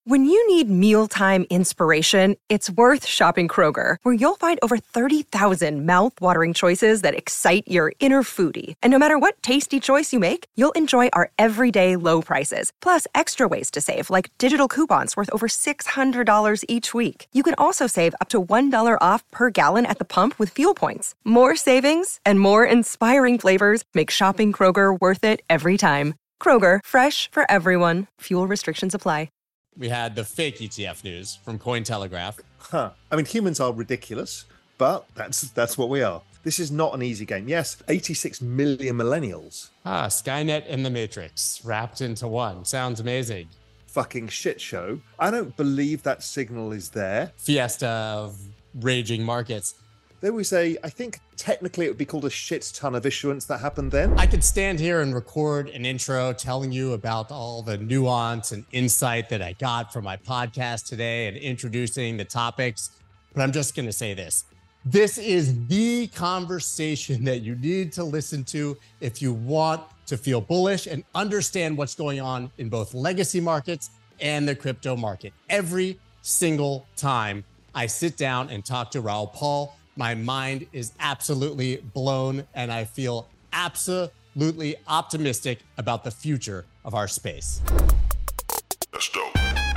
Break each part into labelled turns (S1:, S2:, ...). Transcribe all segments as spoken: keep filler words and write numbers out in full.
S1: When you need mealtime inspiration, it's worth shopping Kroger, where you'll find over thirty thousand mouth-watering choices that excite your inner foodie. And no matter what tasty choice you make, you'll enjoy our everyday low prices, plus extra ways to save, like digital coupons worth over six hundred dollars each week. You can also save up to one dollar off per gallon at the pump with fuel points. More savings and more inspiring flavors make shopping Kroger worth it every time. Kroger, fresh for everyone. Fuel restrictions apply.
S2: We had the fake E T F news from Cointelegraph.
S3: Huh. I mean, humans are ridiculous, but that's that's what we are. This is not an easy game. Yes, eighty-six million millennials.
S2: Ah, Skynet and the Matrix wrapped into one. Sounds amazing.
S3: Fucking shit show. I don't believe that signal is there.
S2: Fiesta of raging markets.
S3: There was a, I think technically it would be called a shit ton of issuance that happened then.
S2: I could stand here and record an intro telling you about all the nuance and insight that I got from my podcast today and introducing the topics, but I'm just going to say this. This is the conversation that you need to listen to if you want to feel bullish and understand what's going on in both legacy markets and the crypto market. Every single time I sit down and talk to Raoul Pal, my mind is absolutely blown, and I feel absolutely optimistic about the future of our space.
S4: Let's go.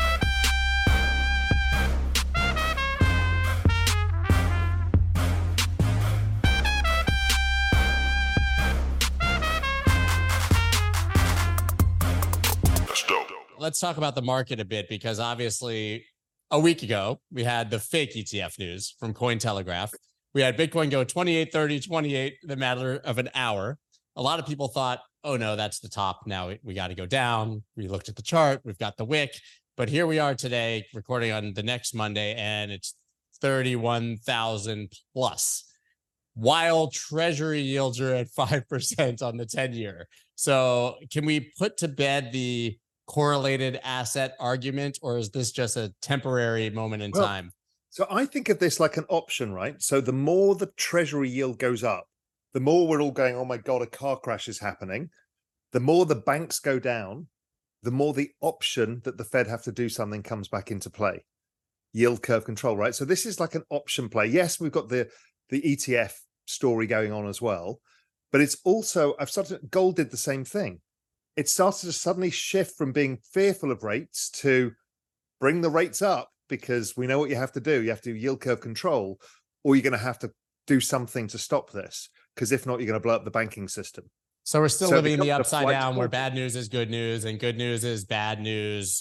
S4: Let's go.
S2: Let's talk about the market a bit, because obviously a week ago, we had the fake E T F news from Cointelegraph. We had Bitcoin go twenty-eight thirty, twenty-eight in the matter of an hour. A lot of people thought, oh no, that's the top. Now we, we got to go down. We looked at the chart. We've got the wick. But here we are today, recording on the next Monday, and it's thirty-one thousand plus, while treasury yields are at five percent on the ten year. So can we put to bed the correlated asset argument, or is this just a temporary moment in
S3: well,
S2: time?
S3: So I think of this like an option, right? So the more the treasury yield goes up, the more we're all going, oh my God, a car crash is happening. The more the banks go down, the more the option that the Fed have to do something comes back into play. Yield curve control, right? So this is like an option play. Yes, we've got the, the E T F story going on as well, but it's also, I've started, gold did the same thing. It started to suddenly shift from being fearful of rates to bring the rates up, because we know what you have to do. You have to do yield curve control, or you're going to have to do something to stop this, because if not, you're going to blow up the banking system.
S2: So we're still
S3: so
S2: living in the upside down, where
S3: forward.
S2: bad news is good news and good news is bad news.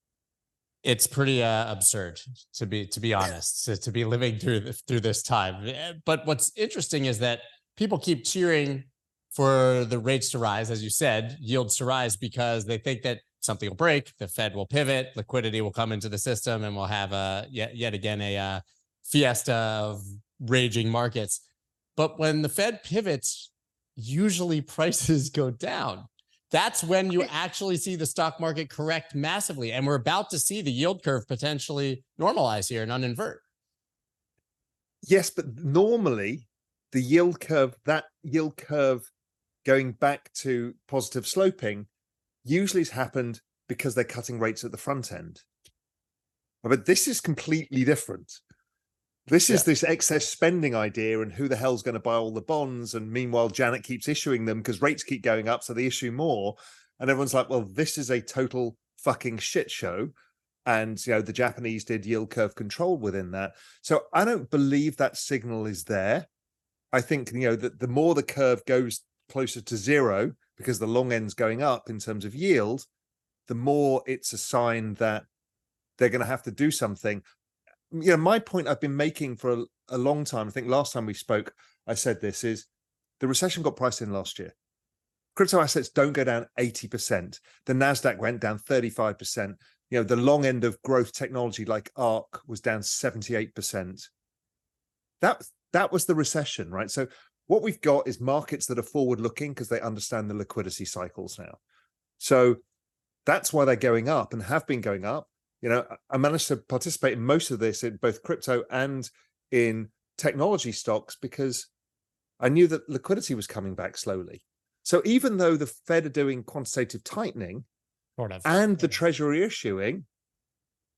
S2: It's pretty uh, absurd, to be to be honest, to, to be living through the, through this time. But what's interesting is that people keep cheering for the rates to rise, as you said, yields to rise, because they think that something will break, the Fed will pivot, liquidity will come into the system, and we'll have a yet, yet again a uh, fiesta of raging markets. But when the Fed pivots, usually prices go down. That's when you actually see the stock market correct massively. And we're about to see the yield curve potentially normalize here and uninvert.
S3: Yes, but normally the yield curve, that yield curve going back to positive sloping, usually has happened because they're cutting rates at the front end. But this is completely different. This is yeah. this excess spending idea and who the hell's going to buy all the bonds. And meanwhile, Janet keeps issuing them because rates keep going up, so they issue more. And everyone's like, well, this is a total fucking shit show. And, you know, the Japanese did yield curve control within that. So I don't believe that signal is there. I think, you know, that the more the curve goes closer to zero, because the long end's going up in terms of yield, the more it's a sign that they're going to have to do something. You know, my point I've been making for a, a long time, I think last time we spoke, I said this, is the recession got priced in last year. Crypto assets don't go down eighty percent. The NASDAQ went down thirty-five percent. You know, the long end of growth technology like ARK was down seventy-eight percent. That, that was the recession, right? So what we've got is markets that are forward-looking because they understand the liquidity cycles now. So that's why they're going up and have been going up. You know, I managed to participate in most of this in both crypto and in technology stocks because I knew that liquidity was coming back slowly. So even though the Fed are doing quantitative tightening
S2: sort of.
S3: and the Treasury issuing,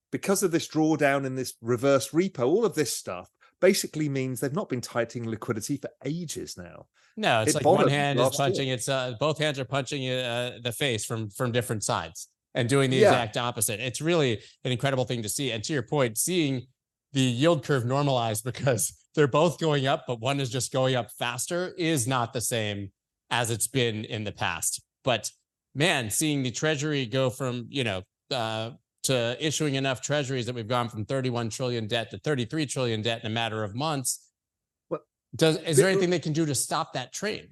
S3: because of this drawdown in this reverse repo, all of this stuff basically means they've not been tightening liquidity for ages now.
S2: No, it's
S3: It
S2: like one
S3: bottomed
S2: hand is
S3: last year.
S2: punching its uh, both hands are punching uh, the face from from different sides and doing the
S3: Yeah.
S2: exact opposite. It's really an incredible thing to see. And to your point, seeing the yield curve normalize because they're both going up, but one is just going up faster is not the same as it's been in the past. But man, seeing the treasury go from, you know, uh, to issuing enough treasuries that we've gone from thirty-one trillion debt to thirty-three trillion debt in a matter of months.
S3: Well,
S2: does, is there anything they can do to stop that train?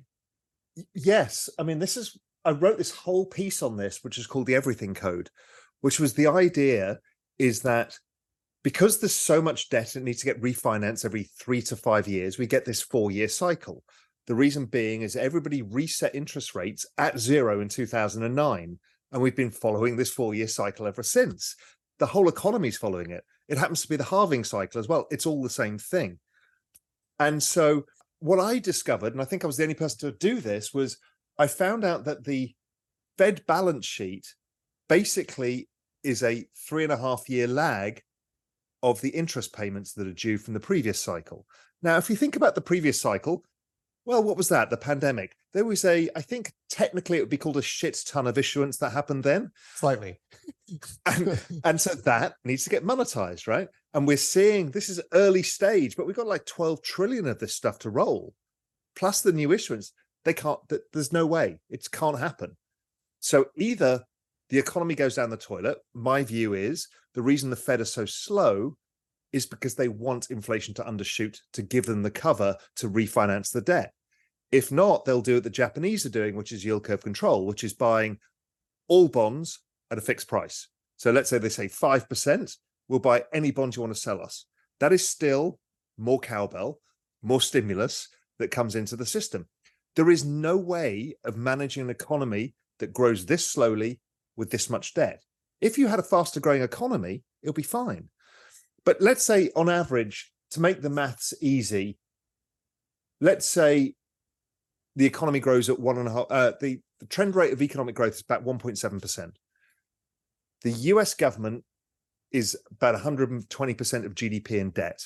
S3: Yes. I mean, this is, I wrote this whole piece on this, which is called the Everything Code, which was the idea is that because there's so much debt and it needs to get refinanced every three to five years, we get this four-year cycle. The reason being is everybody reset interest rates at zero in two thousand nine, and we've been following this four-year cycle ever since. The whole economy's following it. It happens to be the halving cycle as well. It's all the same thing. And so what I discovered, and I think I was the only person to do this, was I found out that the Fed balance sheet basically is a three and a half year lag of the interest payments that are due from the previous cycle. Now, if you think about the previous cycle, well, what was that? The pandemic. There was a, I think technically it would be called a shit ton of issuance that happened then.
S2: Slightly.
S3: and, and so that needs to get monetized, right? And we're seeing, this is early stage, but we've got like twelve trillion of this stuff to roll, plus the new issuance. They can't, there's no way, it can't happen. So either the economy goes down the toilet. My view is the reason the Fed are so slow is because they want inflation to undershoot to give them the cover to refinance the debt. If not, they'll do what the Japanese are doing, which is yield curve control, which is buying all bonds at a fixed price. So let's say they say five percent, we'll buy any bond you want to sell us. That is still more cowbell, more stimulus that comes into the system. There is no way of managing an economy that grows this slowly with this much debt. If you had a faster growing economy, it'll be fine. But let's say on average, to make the maths easy, let's say the economy grows at one and a half, uh, the, the trend rate of economic growth is about one point seven percent. The U S government is about one hundred twenty percent of G D P in debt.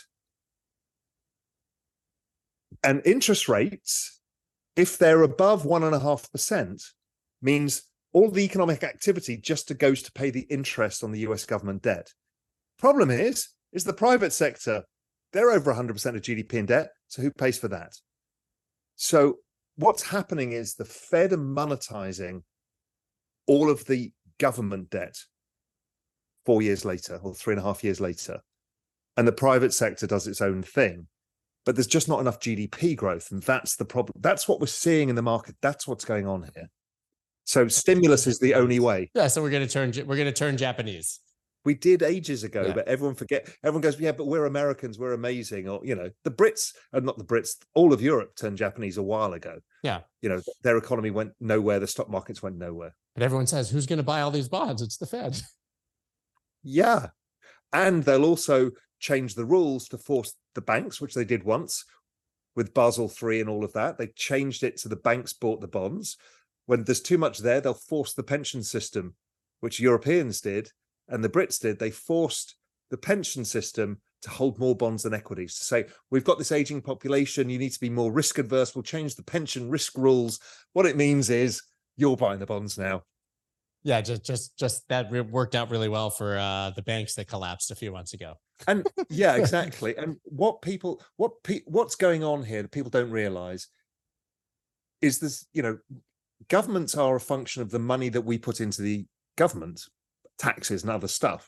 S3: And interest rates, if they're above one and a half percent, means all the economic activity just goes to pay the interest on the U S government debt. Problem is, is the private sector, they're over one hundred percent of G D P in debt, so who pays for that? So what's happening is the Fed are monetizing all of the government debt four years later or three and a half years later, and the private sector does its own thing. But there's just not enough G D P growth, and that's the problem. That's what we're seeing in the market. That's what's going on here. So stimulus is the only way.
S2: Yeah, so we're going to turn we're going to turn Japanese.
S3: We did ages ago,
S2: yeah.
S3: but everyone forget. Everyone goes, yeah, but we're Americans, we're amazing, or you know, the Brits, and not the Brits. All of Europe turned Japanese a while ago.
S2: Yeah,
S3: you know, their economy went nowhere. The stock markets went nowhere.
S2: But everyone says, who's going to buy all these bonds? It's the Fed.
S3: Yeah, and they'll also change the rules to force the banks, which they did once with Basel three and all of that. They changed it to the banks bought the bonds. When there's too much there, they'll force the pension system, which Europeans did. And the Brits did, they forced the pension system to hold more bonds than equities, to say, we've got this aging population, you need to be more risk adverse, we'll change the pension risk rules. What it means is you're buying the bonds now.
S2: Yeah, just just just that worked out really well for uh, the banks that collapsed a few months ago.
S3: And yeah, exactly. And what people, what pe- what's going on here that people don't realize is this, you know, governments are a function of the money that we put into the government, taxes and other stuff.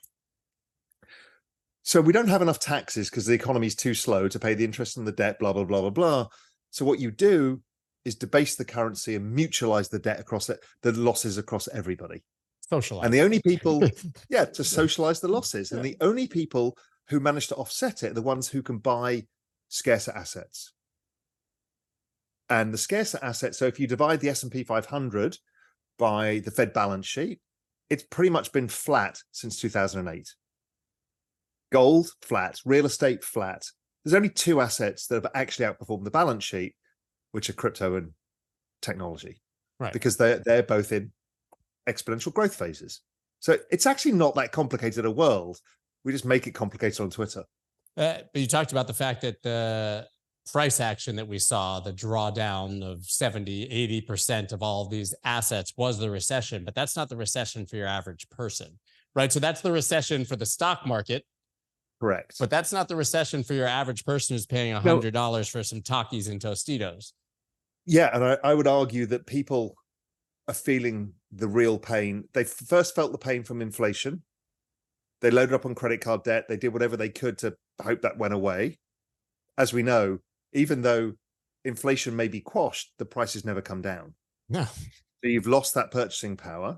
S3: So we don't have enough taxes because the economy is too slow to pay the interest on the debt, blah, blah, blah, blah, blah. So what you do is debase the currency and mutualize the debt across it, the losses across everybody.
S2: Socialize.
S3: And the only people, yeah, to socialize the losses. And the only people who manage to offset it are the ones who can buy scarcer assets. And the scarcer assets, so if you divide the S and P five hundred by the Fed balance sheet, it's pretty much been flat since two thousand eight. Gold, flat. Real estate, flat. There's only two assets that have actually outperformed the balance sheet, which are crypto and technology,
S2: right?
S3: Because they're, they're both in exponential growth phases. So it's actually not that complicated a world. We just make it complicated on Twitter.
S2: Uh, but you talked about the fact that the price action that we saw, the drawdown of seventy, eighty percent of all of these assets was the recession, but that's not the recession for your average person, right? So that's the recession for the stock market.
S3: Correct.
S2: But that's not the recession for your average person who's paying one hundred dollars no. for some Takis and Tostitos.
S3: Yeah, and I, I would argue that people are feeling the real pain. They first felt the pain from inflation. They loaded up on credit card debt. They did whatever they could to hope that went away. As we know, even though inflation may be quashed, the prices never come down.
S2: No.
S3: So you've lost that purchasing power.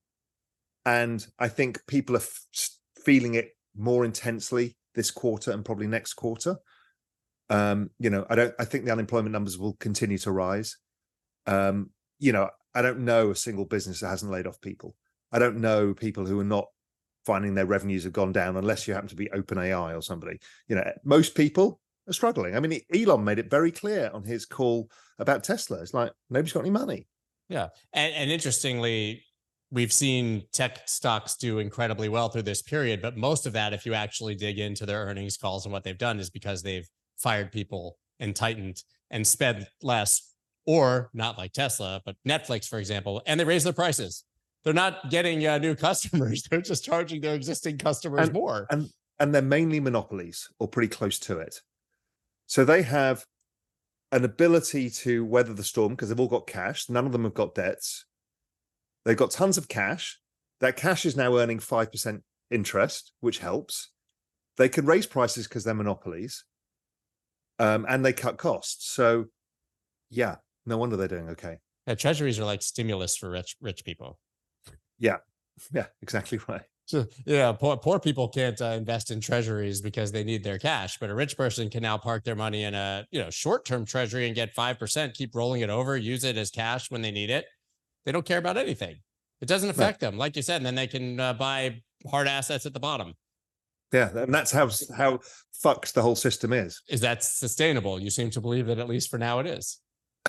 S3: And I think people are f- feeling it more intensely this quarter and probably next quarter. Um, you know, I don't, I think the unemployment numbers will continue to rise. Um, you know, I don't know a single business that hasn't laid off people. I don't know people who are not finding their revenues have gone down unless you happen to be OpenAI or somebody. You know, most people are struggling. I mean, Elon made it very clear on his call about Tesla. It's like, nobody's got any money.
S2: Yeah. And, and interestingly, we've seen tech stocks do incredibly well through this period, but most of that, if you actually dig into their earnings calls and what they've done, is because they've fired people and tightened and spent less, or not like Tesla, but Netflix, for example, and they raise their prices. They're not getting uh, new customers. They're just charging their existing customers
S3: and,
S2: more.
S3: And, and they're mainly monopolies or pretty close to it. So they have an ability to weather the storm because they've all got cash. None of them have got debts. They've got tons of cash. That cash is now earning five percent interest, which helps. They can raise prices because they're monopolies. Um, and they cut costs. So, yeah, no wonder they're doing okay.
S2: Yeah, treasuries are like stimulus for rich rich people.
S3: Yeah, yeah, exactly right.
S2: So, yeah, poor, poor people can't uh, invest in treasuries because they need their cash, but a rich person can now park their money in a you know short-term treasury and get five percent, keep rolling it over, use it as cash when they need it. They don't care about anything. It doesn't affect no. them, like you said, and then they can uh, buy hard assets at the bottom.
S3: Yeah, and that's how how fucked the whole system is.
S2: Is that sustainable? You seem to believe that at least for now it is.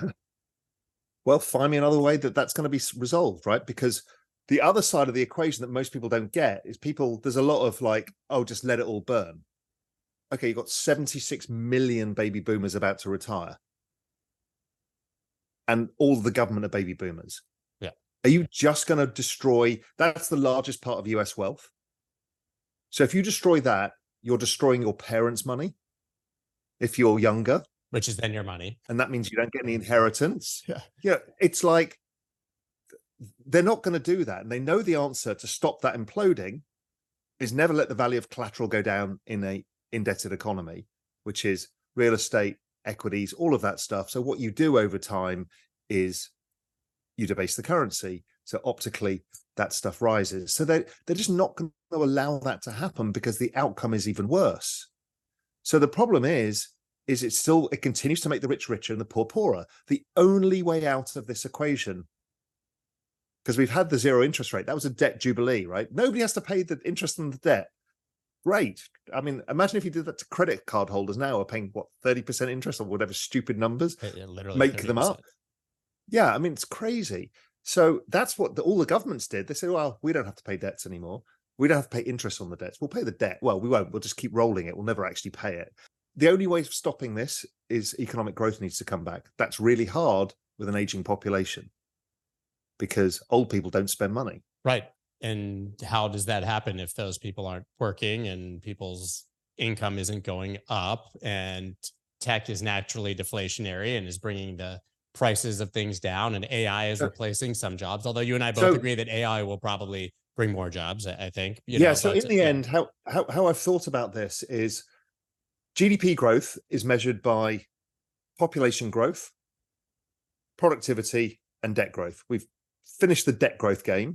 S3: Well, find me another way that that's going to be resolved, right? Because the other side of the equation that most people don't get is people, there's a lot of like, oh, just let it all burn. Okay, you've got seventy-six million baby boomers about to retire. And all of the government are baby boomers.
S2: Yeah.
S3: Are you just going to destroy, that's the largest part of U S wealth. So if you destroy that, you're destroying your parents' money if you're younger.
S2: Which is then your money.
S3: And that means you don't get any inheritance.
S2: Yeah.
S3: Yeah. It's like, they're not going to do that. And they know the answer to stop that imploding is never let the value of collateral go down in a indebted economy, which is real estate, equities, all of that stuff. So what you do over time is you debase the currency. So optically, that stuff rises. So they, they're just not going to allow that to happen because the outcome is even worse. So the problem is, is it still, it continues to make the rich richer and the poor poorer. The only way out of this equation, because we've had the zero interest rate, that was a debt jubilee, right? Nobody has to pay the interest on the debt. Great. I mean, imagine if you did that to credit card holders now are paying, what, thirty percent interest or whatever stupid numbers,
S2: yeah, literally
S3: make
S2: thirty percent.
S3: them up. Yeah, I mean, it's crazy. So that's what the, all the governments did. They said, well, we don't have to pay debts anymore. We don't have to pay interest on the debts. We'll pay the debt. Well, we won't. We'll just keep rolling it. We'll never actually pay it. The only way of stopping this is economic growth needs to come back. That's really hard with an aging population because old people don't spend money.
S2: Right. And how does that happen if those people aren't working and people's income isn't going up and tech is naturally deflationary and is bringing the prices of things down and A I is replacing some jobs, although you and I both so, agree that A I will probably bring more jobs, I think. You
S3: yeah,
S2: know,
S3: so
S2: but,
S3: in the
S2: yeah.
S3: end, how, how, how I've thought about this is G D P growth is measured by population growth, productivity, and debt growth. We've finished the debt growth game.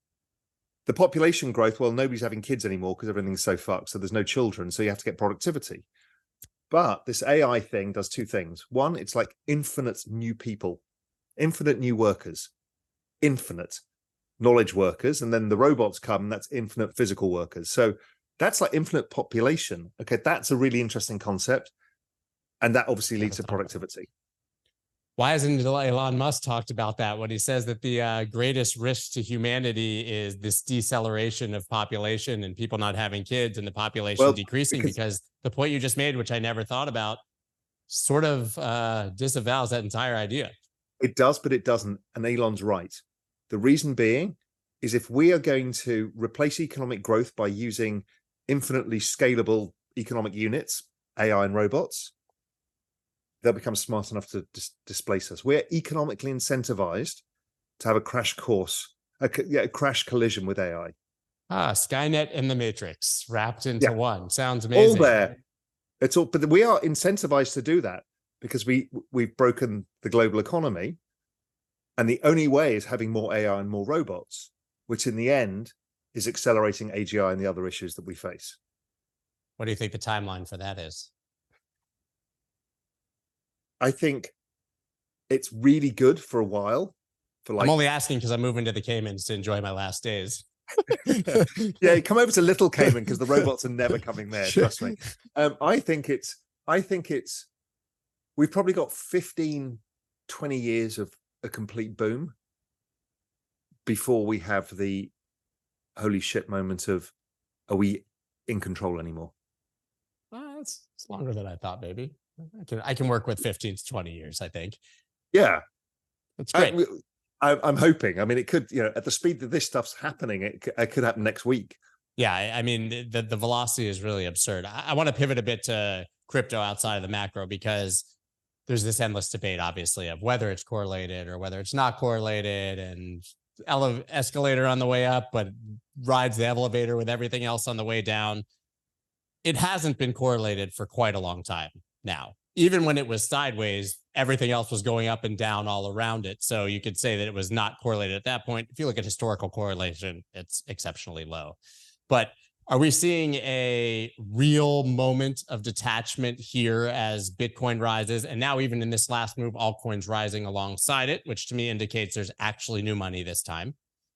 S3: The population growth, well, nobody's having kids anymore because everything's so fucked, so there's no children, so you have to get productivity. But this A I thing does two things. One, it's like infinite new people, infinite new workers, infinite knowledge workers, and then the robots come, and that's infinite physical workers. So that's like infinite population. Okay, that's a really interesting concept. And that obviously leads to productivity.
S2: Why hasn't Elon Musk talked about that when he says that the uh, greatest risk to humanity is this deceleration of population and people not having kids and the population
S3: Well,
S2: decreasing?
S3: because-
S2: Because the point you just made, which I never thought about, sort of uh, disavows that entire idea.
S3: It does, but it doesn't. And Elon's right. The reason being is if we are going to replace economic growth by using infinitely scalable economic units, A I and robots, they'll become smart enough to dis- displace us. We're economically incentivized to have a crash course, a, yeah, a crash collision with A I.
S2: Ah, Skynet and the Matrix wrapped into
S3: Yeah.
S2: one. Sounds amazing.
S3: All there. It's all, but we are incentivized to do that because we we've broken the global economy, and the only way is having more A I and more robots, which in the end is accelerating A G I and the other issues that we face.
S2: What do you think the timeline for that is?
S3: I think it's really good for a while. For like,
S2: I'm only asking because I'm moving to the Caymans to enjoy my last days.
S3: yeah, come over to Little Cayman because the robots are never coming there. Trust me. Um, I think it's. I think it's. We've probably got fifteen, twenty years of a complete boom before we have the holy shit moment of, are we in control anymore?
S2: Uh, it's, it's longer than I thought, maybe. I can I can work with fifteen to twenty years, I think.
S3: Yeah.
S2: That's great.
S3: I, I, I'm hoping. I mean, it could, you know, at the speed that this stuff's happening, it, c- it could happen next week.
S2: Yeah, I I mean, the, the velocity is really absurd. I, I want to pivot a bit to crypto outside of the macro because there's this endless debate, obviously, of whether it's correlated or whether it's not correlated, and ele- escalator on the way up, but rides the elevator with everything else on the way down. It hasn't been correlated for quite a long time now. Even when it was sideways, everything else was going up and down all around it. So you could say that it was not correlated at that point. If you look at historical correlation, it's exceptionally low. But are we seeing a real moment of detachment here as Bitcoin rises? And now even in this last move, altcoins rising alongside it, which to me indicates there's actually new money this time.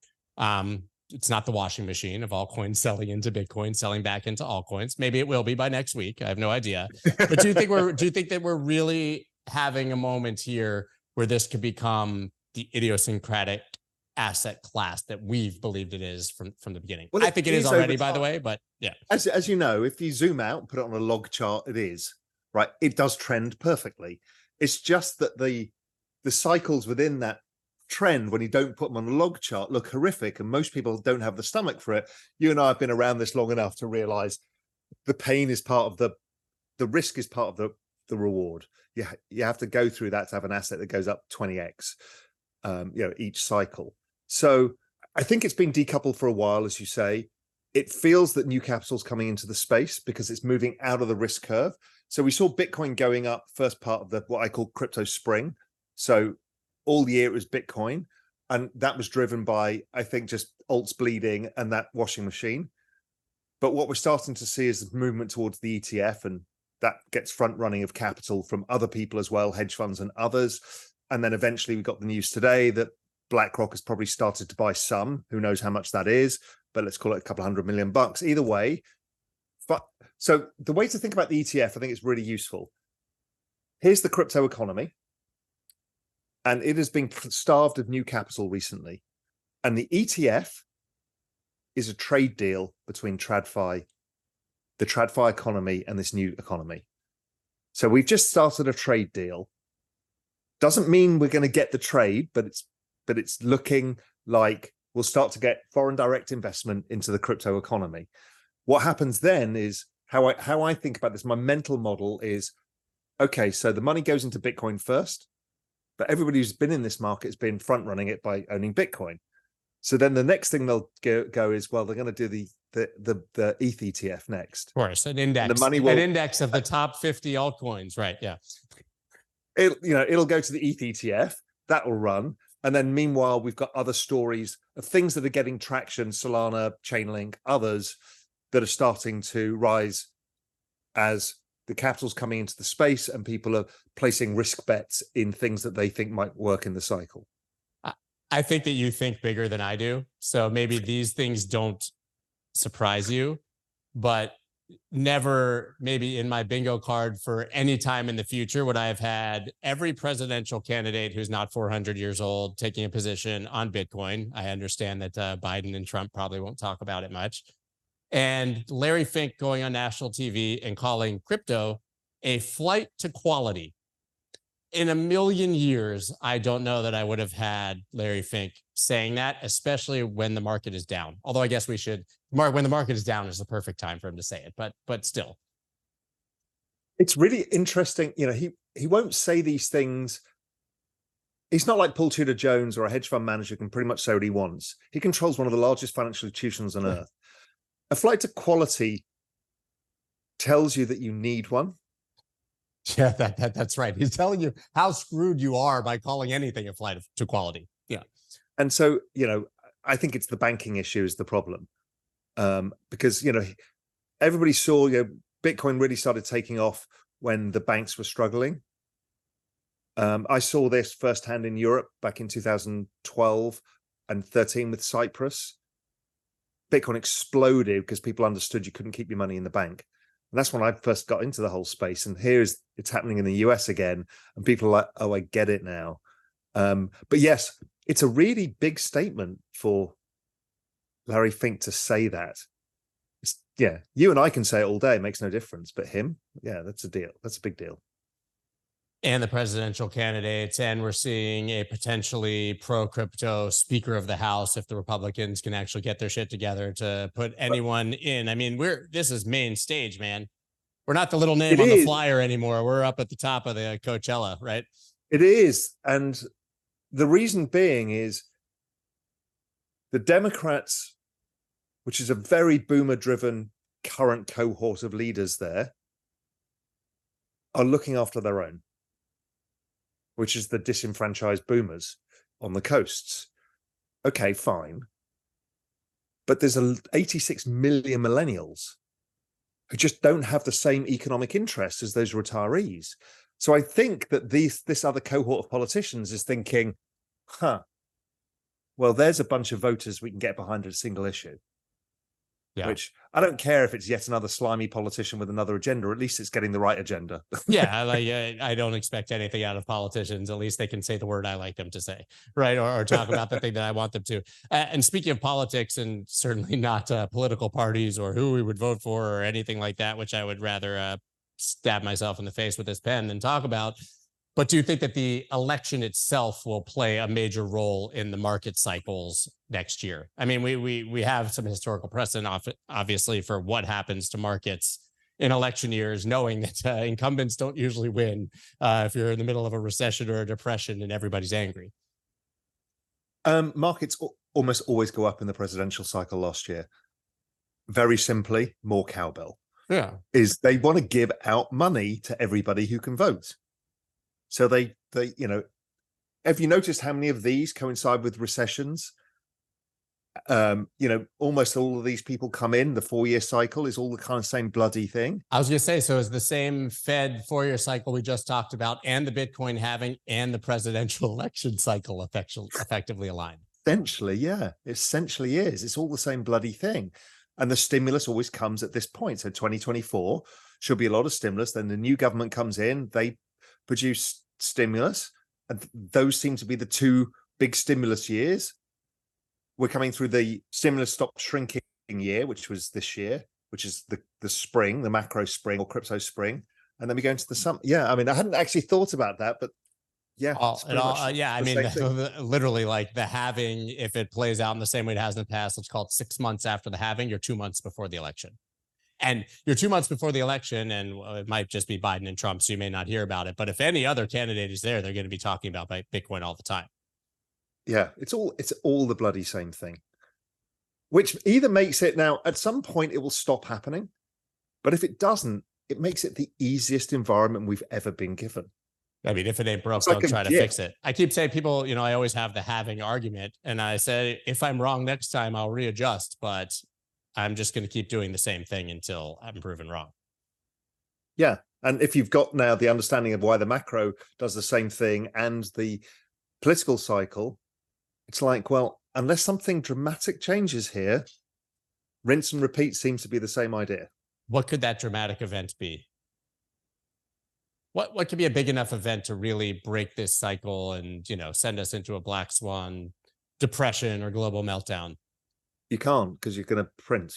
S2: Um, It's not the washing machine of altcoins selling into Bitcoin, selling back into altcoins. Maybe it will be by next week. I have no idea. But do you think we're do you think that we're really having a moment here where this could become the idiosyncratic asset class that we've believed it is from, from the beginning?
S3: Well,
S2: I think it
S3: it
S2: is
S3: is
S2: already,
S3: over
S2: by the
S3: time.
S2: way, but yeah.
S3: As, as you know, if you zoom out, put it on a log chart, it is, right? It does trend perfectly. It's just that the the cycles within that trend, when you don't put them on a log chart, look horrific, and most people don't have the stomach for it. You and I have been around this long enough to realize the pain is part of the the risk is part of the the reward. You ha- you have to go through that to have an asset that goes up twenty x, um, you know, each cycle. So I think it's been decoupled for a while, as you say. It feels that new capital's coming into the space because it's moving out of the risk curve. So we saw Bitcoin going up first part of the what I call crypto spring. So all year it was Bitcoin, and that was driven by, I think, just alts bleeding and that washing machine. But what we're starting to see is the movement towards the E T F, and that gets front running of capital from other people as well, hedge funds and others. And then eventually we got the news today that BlackRock has probably started to buy some. Who knows how much that is, but let's call it a couple hundred million bucks. Either way, but so the way to think about the E T F, I think it's really useful. Here's the crypto economy, and it has been starved of new capital recently. And the E T F is a trade deal between TradFi, the TradFi economy, and this new economy. So we've just started a trade deal. Doesn't mean we're going to get the trade, but it's but it's looking like we'll start to get foreign direct investment into the crypto economy. What happens then is how I how I think about this. My mental model is, okay, so the money goes into Bitcoin first, but everybody who's been in this market has been front running it by owning Bitcoin. So then the next thing they'll go, go is, well, they're going to do the the the, the E T H E T F next.
S2: Of course, an index,
S3: And the money will,
S2: an index of the top fifty altcoins, right? Yeah.
S3: It, you know, it'll go to the E T H E T F, that will run. And then meanwhile, we've got other stories of things that are getting traction, Solana, Chainlink, others that are starting to rise as the capital's coming into the space and people are placing risk bets in things that they think might work in the cycle.
S2: I think that you think bigger than I do. So maybe these things don't surprise you, but never maybe in my bingo card for any time in the future would I have had every presidential candidate who's not four hundred years old taking a position on Bitcoin. I understand that uh, Biden and Trump probably won't talk about it much. And Larry Fink going on national T V and calling crypto a flight to quality. In a million years, I don't know that I would have had Larry Fink saying that, especially when the market is down. Although I guess we should, when the market is down is the perfect time for him to say it, but but still.
S3: It's really interesting. You know, he, he won't say these things. He's not like Paul Tudor Jones or a hedge fund manager who can pretty much say what he wants. He controls one of the largest financial institutions on earth. A flight to quality tells you that you need one.
S2: Yeah, that, that that's right. He's telling you how screwed you are by calling anything a flight to quality. Yeah.
S3: And so, you know, I think it's the banking issue is the problem. Um, because, you know, everybody saw, you know, Bitcoin really started taking off when the banks were struggling. Um, I saw this firsthand in Europe back in two thousand twelve and thirteen with Cyprus. Bitcoin exploded because people understood you couldn't keep your money in the bank. And that's when I first got into the whole space. And here's it's happening in the U S again. And people are like, oh, I get it now. Um, but yes, it's a really big statement for Larry Fink to say that. It's, yeah, you and I can say it all day. It makes no difference. But him, yeah, that's a deal. That's a big deal.
S2: And the presidential candidates, and we're seeing a potentially pro-crypto Speaker of the House if the Republicans can actually get their shit together to put anyone in. I mean, we're this is main stage, man. We're not the little name
S3: it
S2: on
S3: is.
S2: the flyer anymore. We're up at the top of the Coachella, right?
S3: It is. And the reason being is the Democrats, which is a very boomer-driven current cohort of leaders there, are looking after their own, which is the disenfranchised boomers on the coasts. Okay, fine. But there's a eighty-six million millennials who just don't have the same economic interests as those retirees. So I think that these this other cohort of politicians is thinking, huh, well, there's a bunch of voters we can get behind a single issue. Yeah. Which I don't care if it's yet another slimy politician with another agenda. At least it's getting the right agenda.
S2: Yeah, like uh, I don't expect anything out of politicians. At least they can say the word I like them to say, right? Or, or talk about the thing that I want them to. Uh, and speaking of politics, and certainly not uh, political parties or who we would vote for or anything like that, which I would rather uh, stab myself in the face with this pen than talk about. But do you think that the election itself will play a major role in the market cycles next year? I mean, we we we have some historical precedent, obviously, for what happens to markets in election years, knowing that uh, incumbents don't usually win uh, if you're in the middle of a recession or a depression and everybody's angry.
S3: Um, markets almost always go up in the presidential cycle last year. Very simply, more cowbell.
S2: Yeah.
S3: Is they want to give out money to everybody who can vote. So they, they, you know, have you noticed how many of these coincide with recessions? Um, you know, almost all of these people come in, the four-year cycle is all the kind of same bloody thing.
S2: I was going to say, so is the same Fed four-year cycle we just talked about and the Bitcoin halving and the presidential election cycle effectively aligned?
S3: Essentially, yeah, it essentially is. It's all the same bloody thing. And the stimulus always comes at this point. So twenty twenty-four should be a lot of stimulus. Then the new government comes in, they produce stimulus, and those seem to be the two big stimulus years. We're coming through the stimulus stop shrinking year, which was this year, which is the the spring, the macro spring or crypto spring, and then we go into the summer. Yeah, I mean, I hadn't actually thought about that, but yeah,
S2: all, all, uh, yeah. I mean, the, literally, like the halving, if it plays out in the same way it has in the past, let's call it six months after the halving, you're two months before the election. And you're two months before the election, and it might just be Biden and Trump, so you may not hear about it. But if any other candidate is there, they're going to be talking about Bitcoin all the time.
S3: Yeah, it's all it's all the bloody same thing, which either makes it now at some point it will stop happening. But if it doesn't, it makes it the easiest environment we've ever been given.
S2: I mean, if it ain't broke, don't try to fix it. I keep saying people, you know, I always have the halving argument. And I say, if I'm wrong next time, I'll readjust. But I'm just going to keep doing the same thing until I'm proven wrong.
S3: Yeah. And if you've got now the understanding of why the macro does the same thing and the political cycle, it's like, well, unless something dramatic changes here, rinse and repeat seems to be the same idea.
S2: what could that dramatic event be? What what could be a big enough event to really break this cycle and, you know, send us into a black swan depression or global meltdown?
S3: You can't, because you're going to print.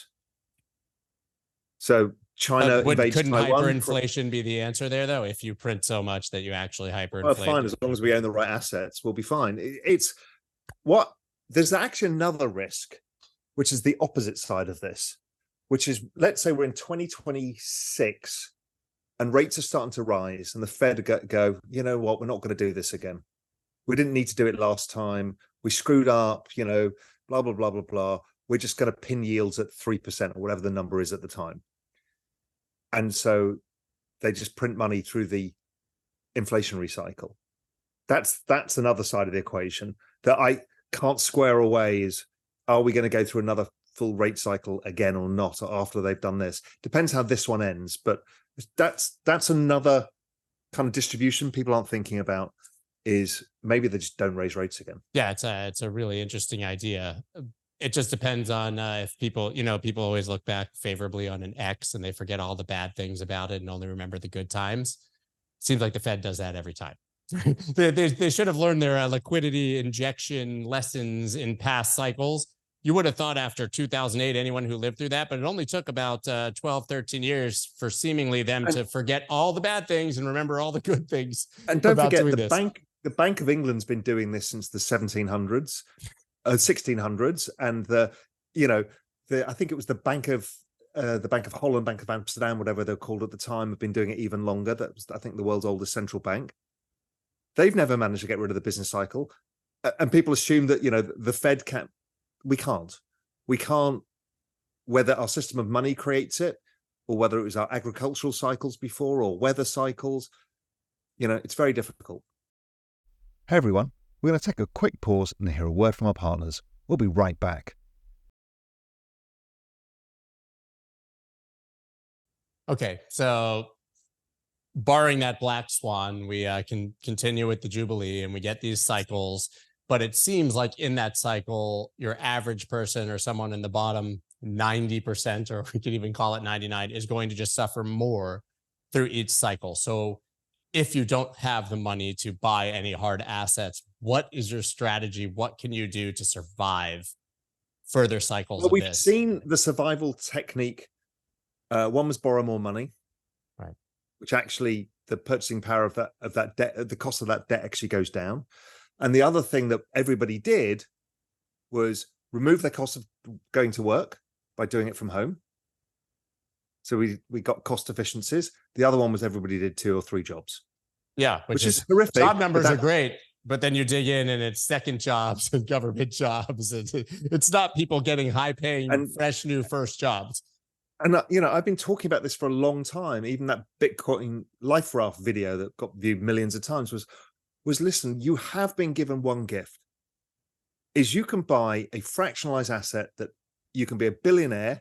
S3: So China
S2: Uh, would,
S3: invades
S2: couldn't
S3: Taiwan.
S2: hyperinflation be the answer there, though? If you print so much that you actually hyperinflate?
S3: Well, fine, as long as we own the right assets, we'll be fine. It- It's what there's actually another risk, which is the opposite side of this, which is, let's say we're in twenty twenty-six and rates are starting to rise, and the Fed go, go you know what, we're not going to do this again. We didn't need to do it last time. We screwed up, you know, blah, blah, blah, blah, blah. We're just going to pin yields at three percent or whatever the number is at the time. And so they just print money through the inflationary cycle. That's that's another side of the equation that I can't square away is, are we going to go through another full rate cycle again or not after they've done this? Depends how this one ends, but that's that's another kind of distribution people aren't thinking about, is maybe they just don't raise rates again.
S2: Yeah, it's a it's a really interesting idea. It just depends on uh, if people, you know, people always look back favorably on an X and they forget all the bad things about it and only remember the good times. Seems like the Fed does that every time. they, they, they should have learned their uh, liquidity injection lessons in past cycles. You would have thought after two thousand eight, anyone who lived through that, but it only took about uh, twelve, thirteen years for seemingly them and, to forget all the bad things and remember all the good things.
S3: And don't forget, the
S2: this.
S3: bank, the Bank of England's been doing this since the seventeen hundreds. Uh, sixteen hundreds, and the you know the I think it was the Bank of uh, the Bank of Holland, Bank of Amsterdam, whatever they're called at the time, have been doing it even longer. That was, I think, the world's oldest central bank. They've never managed to get rid of the business cycle, uh, and people assume that you know the Fed can't. We can't. We can't. Whether our system of money creates it, or whether it was our agricultural cycles before, or weather cycles, you know, it's very difficult.
S5: Hey everyone. We're going to take a quick pause and hear a word from our partners. We'll be right back.
S2: Okay, so barring that black swan, we uh, can continue with the Jubilee and we get these cycles. But it seems like in that cycle, your average person or someone in the bottom ninety percent, or we could even call it ninety-nine, is going to just suffer more through each cycle. So if you don't have the money to buy any hard assets, what is your strategy? What can you do to survive further cycles
S3: well,
S2: of
S3: we've
S2: this?
S3: seen the survival technique. Uh, one was borrow more money,
S2: right?
S3: Which actually the purchasing power of that of that debt, the cost of that debt actually goes down. And the other thing that everybody did was remove the cost of going to work by doing it from home. So we we got cost efficiencies. The other one was everybody did two or three jobs.
S2: Yeah, which,
S3: which
S2: is,
S3: is horrific.
S2: Job numbers
S3: that,
S2: are great, but then you dig in and it's second jobs and government jobs. And it's not people getting high paying, and, fresh new first jobs.
S3: And, uh, you know, I've been talking about this for a long time. Even that Bitcoin Life Raft video that got viewed millions of times was, was listen, you have been given one gift, is you can buy a fractionalized asset that you can be a billionaire,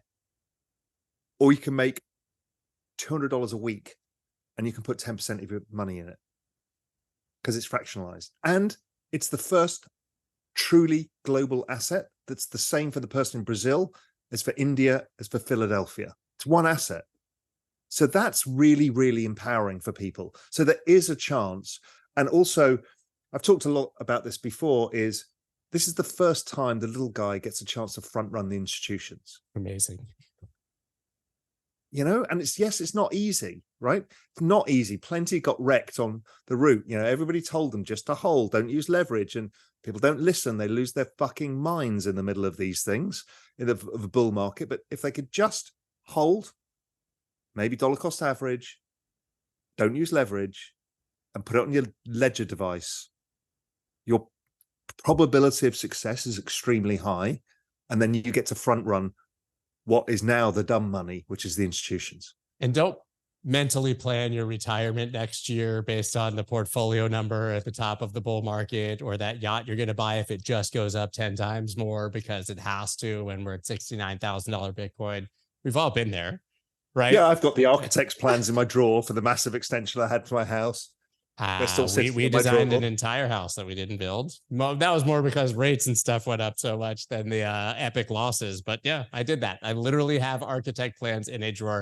S3: or you can make two hundred dollars a week and you can put ten percent of your money in it because it's fractionalized. And it's the first truly global asset that's the same for the person in Brazil as for India, as for Philadelphia. It's one asset. So that's really, really empowering for people. So there is a chance. And also, I've talked a lot about this before, is this is the first time the little guy gets a chance to front run the institutions.
S2: Amazing.
S3: You know, and it's, yes, it's not easy, right? It's not easy. Plenty got wrecked on the route. You know, everybody told them just to hold, don't use leverage. And people don't listen. They lose their fucking minds in the middle of these things, in the of a bull market. But if they could just hold, maybe dollar cost average, don't use leverage, and put it on your ledger device, your probability of success is extremely high. And then you get to front run what is now the dumb money, which is the institutions.
S2: And don't mentally plan your retirement next year based on the portfolio number at the top of the bull market, or that yacht you're going to buy if it just goes up ten times more because it has to when we're at sixty-nine thousand dollars Bitcoin. We've all been there, right?
S3: Yeah, I've got the architect's plans in my drawer for the massive extension I had for my house.
S2: Uh, we we designed an entire house that we didn't build. That was more because rates and stuff went up so much than the uh, epic losses. But yeah, I did that. I literally have architect plans in a drawer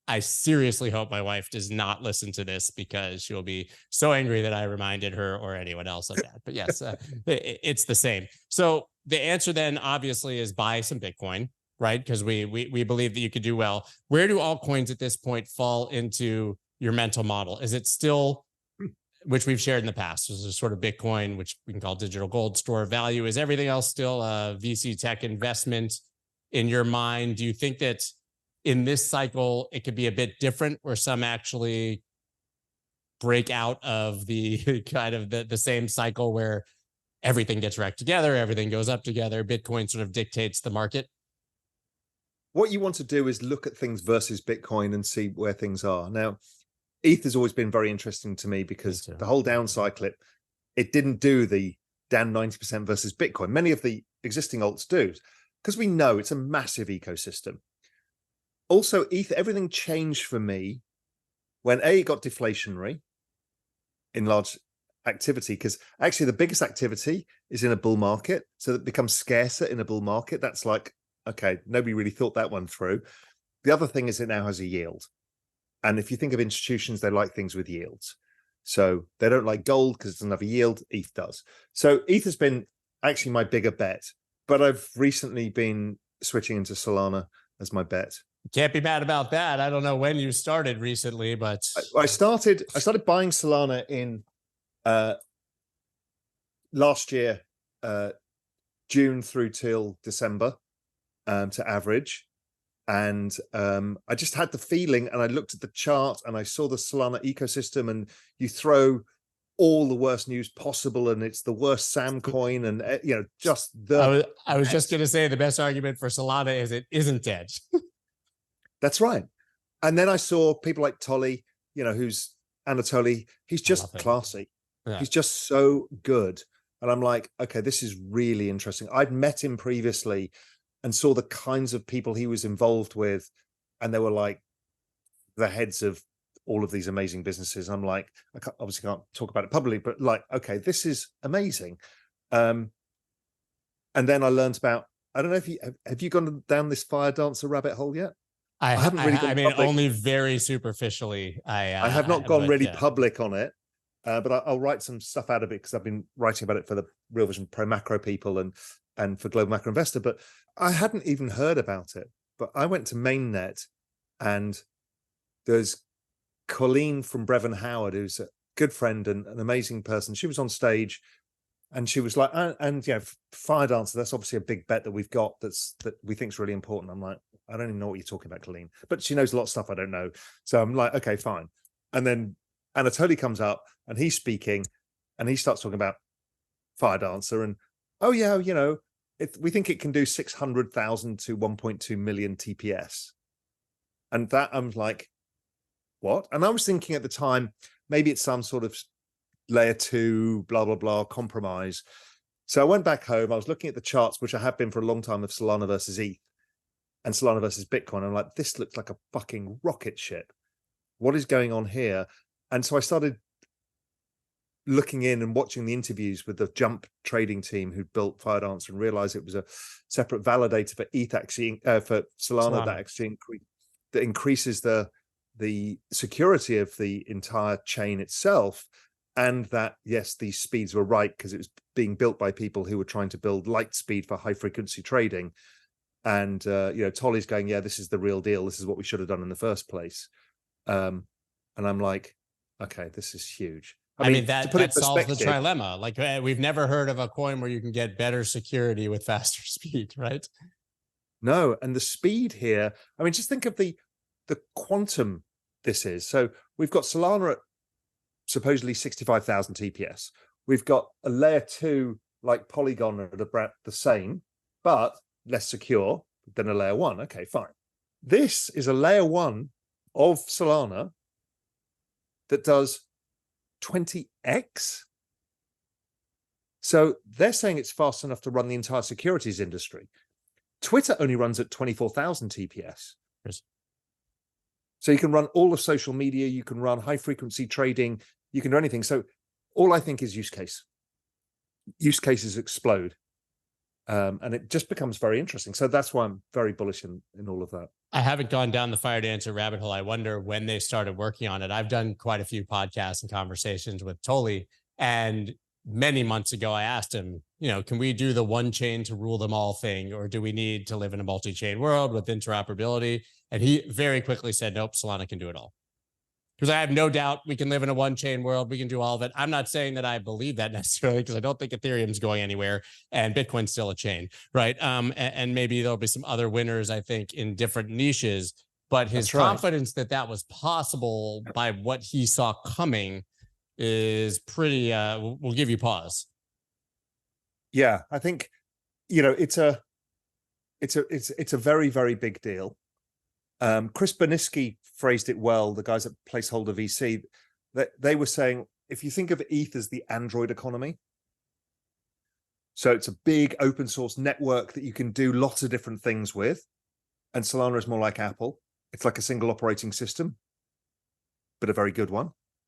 S2: I seriously hope my wife does not listen to this because she'll be so angry that I reminded her or anyone else of that. But yes, uh, it, it's the same. So the answer then obviously is buy some Bitcoin, right? Because we, we we believe that you could do well. Where do altcoins at this point fall into your mental model? Is it still, which we've shared in the past, is a sort of Bitcoin, which we can call digital gold, store of value? Is everything else still a V C tech investment in your mind? Do you think that in this cycle, it could be a bit different where some actually break out of the kind of the, the same cycle where everything gets wrecked together, everything goes up together, Bitcoin sort of dictates the market?
S3: What you want to do is look at things versus Bitcoin and see where things are. Now, E T H has always been very interesting to me because the whole down cycle, it, it didn't do the down ninety percent versus Bitcoin. Many of the existing alts do, because we know it's a massive ecosystem. Also, E T H, everything changed for me when A, it got deflationary in large activity, because actually the biggest activity is in a bull market. So it becomes scarcer in a bull market. That's like, okay, nobody really thought that one through. The other thing is it now has a yield. And if you think of institutions, they like things with yields. So they don't like gold because it doesn't have a yield. E T H does. So E T H has been actually my bigger bet, but I've recently been switching into Solana as my bet.
S2: Can't be mad about that. I don't know when you started recently, but
S3: I, I started I started buying Solana in uh, last year, uh, June through till December, um, to average. And um, I just had the feeling, and I looked at the chart and I saw the Solana ecosystem, and you throw all the worst news possible, and it's the worst Sam coin, and you know, just the.
S2: I was, I was just going to say the best argument for Solana is it isn't dead.
S3: That's right. And then I saw people like Tolly, you know, who's Anatoly. He's just classy. Yeah. He's just so good. And I'm like, okay, this is really interesting. I'd met him previously and saw the kinds of people he was involved with. And they were like the heads of all of these amazing businesses. I'm like, I can't, obviously can't talk about it publicly, but like, okay, this is amazing. Um, and then I learned about, I don't know if you, have, have you gone down this Fire Dancer rabbit hole yet?
S2: I, I haven't really I, I mean, public. Only very superficially. I uh,
S3: I have not gone
S2: but,
S3: really
S2: yeah.
S3: public on it, uh, but I, I'll write some stuff out of it because I've been writing about it for the Real Vision Pro Macro people and and for Global Macro Investor. But I hadn't even heard about it. But I went to Mainnet, and there's Colleen from Brevin Howard, who's a good friend and an amazing person. She was on stage, and she was like, and, and yeah, Fire Dancer, that's obviously a big bet that we've got that's that we think is really important. I'm like, I don't even know what you're talking about, Colleen, but she knows a lot of stuff I don't know. So I'm like, okay, fine. And then Anatoly comes up and he's speaking and he starts talking about Fire Dancer and, oh yeah, you know, it, we think it can do six hundred thousand to one point two million T P S. And that I'm like, what? And I was thinking at the time, maybe it's some sort of layer two, blah, blah, blah, compromise. So I went back home. I was looking at the charts, which I have been for a long time, of Solana versus E T H and Solana versus Bitcoin. I'm like, this looks like a fucking rocket ship. What is going on here? And so I started looking in and watching the interviews with the Jump trading team who built Fire Dancer and realized it was a separate validator for E T H, actually, uh, for Solana, Solana. that actually incre- that increases the the security of the entire chain itself. And that, yes, these speeds were right because it was being built by people who were trying to build light speed for high frequency trading. And, uh, you know, Tolly's going, yeah, this is the real deal. This is what we should have done in the first place. Um, and I'm like, okay, this is huge.
S2: I, I mean, mean, that, that solves the trilemma. Like, uh, we've never heard of a coin where you can get better security with faster speed, right?
S3: No. And the speed here, I mean, just think of the, the quantum this is. So we've got Solana at supposedly sixty-five thousand T P S. We've got a layer two like Polygon at about the same, but less secure than a layer one. Okay, fine. This is a layer one of Solana that does twenty x. So they're saying it's fast enough to run the entire securities industry. Twitter only runs at twenty-four thousand T P S.
S2: Yes.
S3: So you can run all of social media, you can run high frequency trading, you can do anything. So all I think is use case. Use cases explode. Um, and it just becomes very interesting. So that's why I'm very bullish in, in all of that.
S2: I haven't gone down the fire dancer rabbit hole. I wonder when they started working on it. I've done quite a few podcasts and conversations with Toly, and many months ago, I asked him, you know, can we do the one chain to rule them all thing, or do we need to live in a multi-chain world with interoperability? And he very quickly said, nope, Solana can do it all. Because I have no doubt we can live in a one-chain world. We can do all of it. I'm not saying that I believe that necessarily, because I don't think Ethereum's going anywhere and Bitcoin's still a chain, right? Um, and, and maybe there'll be some other winners, I think, in different niches. But his
S3: That's right.
S2: confidence that that was possible by what he saw coming is pretty, uh, will give you pause.
S3: Yeah, I think, you know, it's a, it's a, it's, it's a very, very big deal. Um, Chris Boniski phrased it well, the guys at Placeholder V C, that they were saying, if you think of E T H as the Android economy, so it's a big open source network that you can do lots of different things with, and Solana is more like Apple. It's like a single operating system, but a very good one.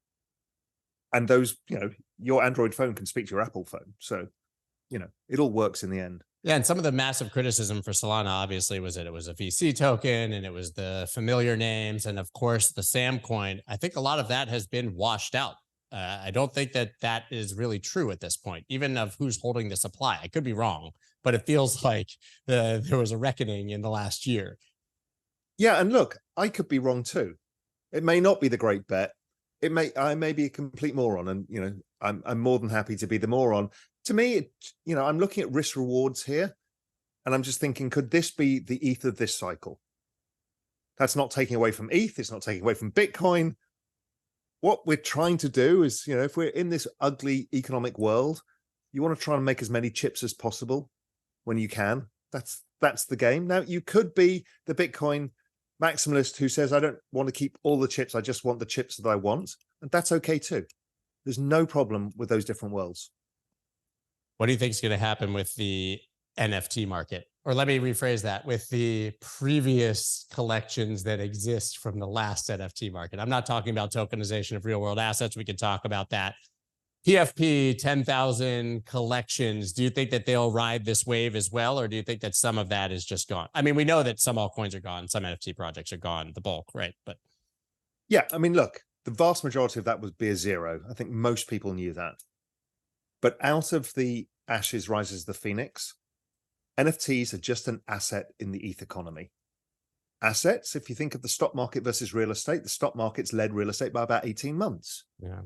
S3: And those, you know, your Android phone can speak to your Apple phone. So, you know, it all works in the end.
S2: Yeah, and some of the massive criticism for Solana, obviously, was that it was a V C token and it was the familiar names. And of course, the Sam coin, I think a lot of that has been washed out. Uh, I don't think that that is really true at this point, even of who's holding the supply. I could be wrong, but it feels like the, there was a reckoning in the last year.
S3: Yeah, and look, I could be wrong too. It may not be the great bet. It may, I may be a complete moron, and you know, I'm I'm more than happy to be the moron. To me, it, you know, I'm looking at risk rewards here, and I'm just thinking, could this be the E T H of this cycle? That's not taking away from E T H. It's not taking away from Bitcoin. What we're trying to do is, you know, if we're in this ugly economic world, you want to try and make as many chips as possible when you can. That's that's the game. Now, you could be the Bitcoin maximalist who says, I don't want to keep all the chips. I just want the chips that I want. And that's okay too. There's no problem with those different worlds.
S2: What do you think is going to happen with the N F T market? Or let me rephrase that, with the previous collections that exist from the last N F T market. I'm not talking about tokenization of real world assets. We can talk about that. P F P, ten thousand collections. Do you think that they'll ride this wave as well? Or do you think that some of that is just gone? I mean, we know that some altcoins are gone. Some N F T projects are gone, the bulk, right? But
S3: yeah, I mean, look, the vast majority of that was beer zero. I think most people knew that. But out of the ashes rises the phoenix. N F Ts are just an asset in the E T H economy. Assets, if you think of the stock market versus real estate, the stock market's led real estate by about eighteen months.
S2: Yeah.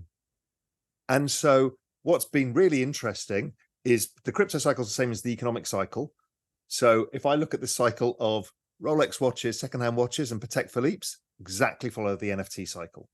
S3: And so what's been really interesting is the crypto cycle is the same as the economic cycle. So if I look at the cycle of Rolex watches, secondhand watches, and Patek Philippe's, exactly follow the N F T cycle.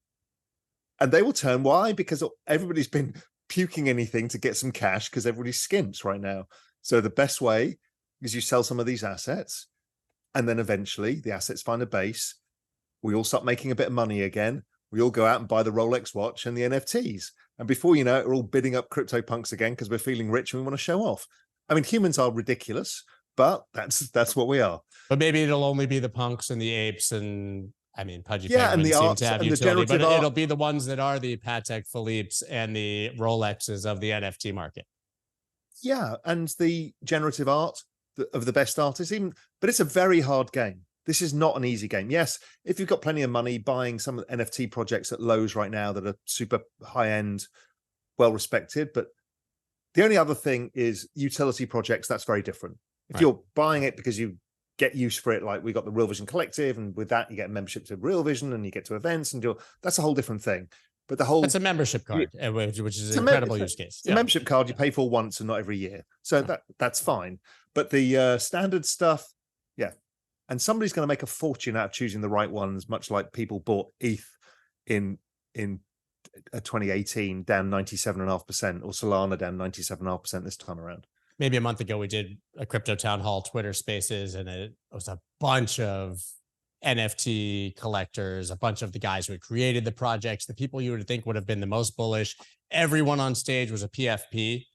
S3: And they will turn. Why? Because everybody's been puking anything to get some cash because everybody skimps right now. So the best way is you sell some of these assets, and then eventually the assets find a base. We all start making a bit of money again. We all go out and buy the Rolex watch and the N F Ts. And before you know it, we're all bidding up CryptoPunks again because we're feeling rich and we want to show off. I mean, humans are ridiculous, but that's that's what we are.
S2: But maybe it'll only be the punks and the apes and, I mean, Pudgy
S3: yeah, and the
S2: seem
S3: arts
S2: to have
S3: and
S2: utility,
S3: the
S2: but
S3: art.
S2: it'll be the ones that are the Patek Philippe's and the Rolexes of the N F T market.
S3: Yeah, and the generative art of the best artists, even, but it's a very hard game. This is not an easy game. Yes, if you've got plenty of money buying some N F T projects at lows right now that are super high-end, well-respected, but the only other thing is utility projects. That's very different. If right. you're buying it because you get use for it, like we got the Real Vision Collective, and with that you get a membership to Real Vision and you get to events, and you're, that's a whole different thing. But the whole
S2: that's a membership card, you, which, which is an incredible use case.
S3: It's yeah. a membership card you pay for once and not every year, so yeah. that that's fine. But the uh, standard stuff, yeah. And somebody's going to make a fortune out of choosing the right ones, much like people bought E T H in in twenty eighteen down ninety-seven point five percent, or Solana down ninety-seven point five percent this time around.
S2: Maybe a month ago, we did a crypto town hall Twitter spaces, and it was a bunch of N F T collectors, a bunch of the guys who had created the projects, the people you would think would have been the most bullish. Everyone on stage was a P F P,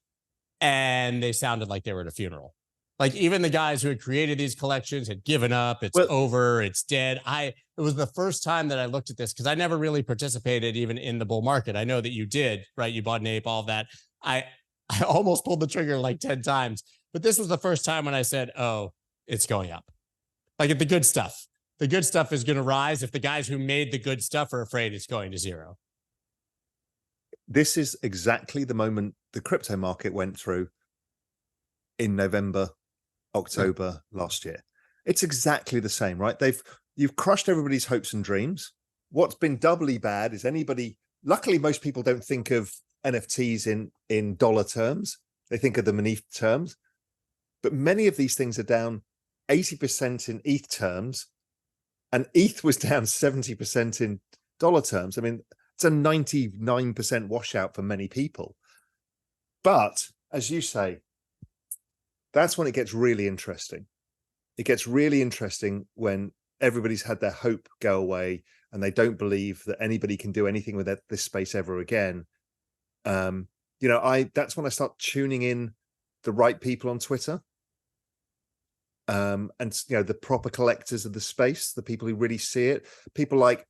S2: and they sounded like they were at a funeral. Like even the guys who had created these collections had given up. It's well, over. It's dead. I, it was the first time that I looked at this because I never really participated even in the bull market. I know that you did, right? You bought an ape, all of that. I, I almost pulled the trigger like ten times. But this was the first time when I said, oh, it's going up. Like the good stuff. The good stuff is going to rise if the guys who made the good stuff are afraid it's going to zero.
S3: This is exactly the moment the crypto market went through in November, October last year. It's exactly the same, right? They've you've crushed everybody's hopes and dreams. What's been doubly bad is anybody, luckily most people don't think of N F Ts in, in dollar terms. They think of them in E T H terms. But many of these things are down eighty percent in E T H terms, and E T H was down seventy percent in dollar terms. I mean, it's a ninety-nine percent washout for many people. But as you say, that's when it gets really interesting. It gets really interesting when everybody's had their hope go away and they don't believe that anybody can do anything with that, this space ever again. Um, you know, I that's when I start tuning in the right people on Twitter. Um, and you know, the proper collectors of the space, the people who really see it, people like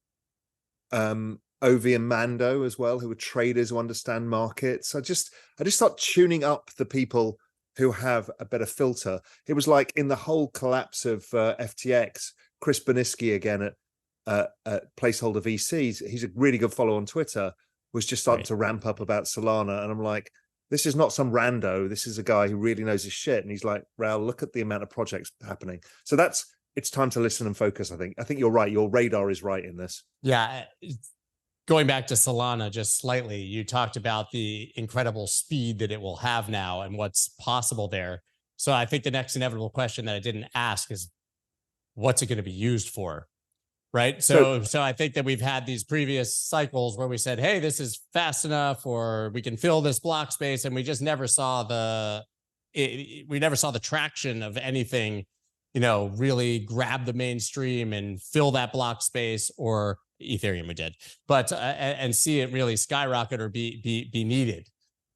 S3: um Ovi and Mando as well, who are traders who understand markets. I just I just start tuning up the people who have a better filter. It was like in the whole collapse of uh, F T X, Chris Boniski again at, uh, at Placeholder V Cs, he's a really good follow on Twitter, was just starting right. to ramp up about Solana. And I'm like, this is not some rando. This is a guy who really knows his shit. And he's like, Raoul, look at the amount of projects happening. So that's, it's time to listen and focus, I think. I think you're right. Your radar is right in this.
S2: Yeah. Going back to Solana just slightly, you talked about the incredible speed that it will have now and what's possible there. So I think the next inevitable question that I didn't ask is, what's it going to be used for? Right. So, so, so I think that we've had these previous cycles where we said, hey, this is fast enough, or we can fill this block space. And we just never saw the, it, we never saw the traction of anything, you know, really grab the mainstream and fill that block space, or Ethereum we did, but uh, and see it really skyrocket or be be be needed.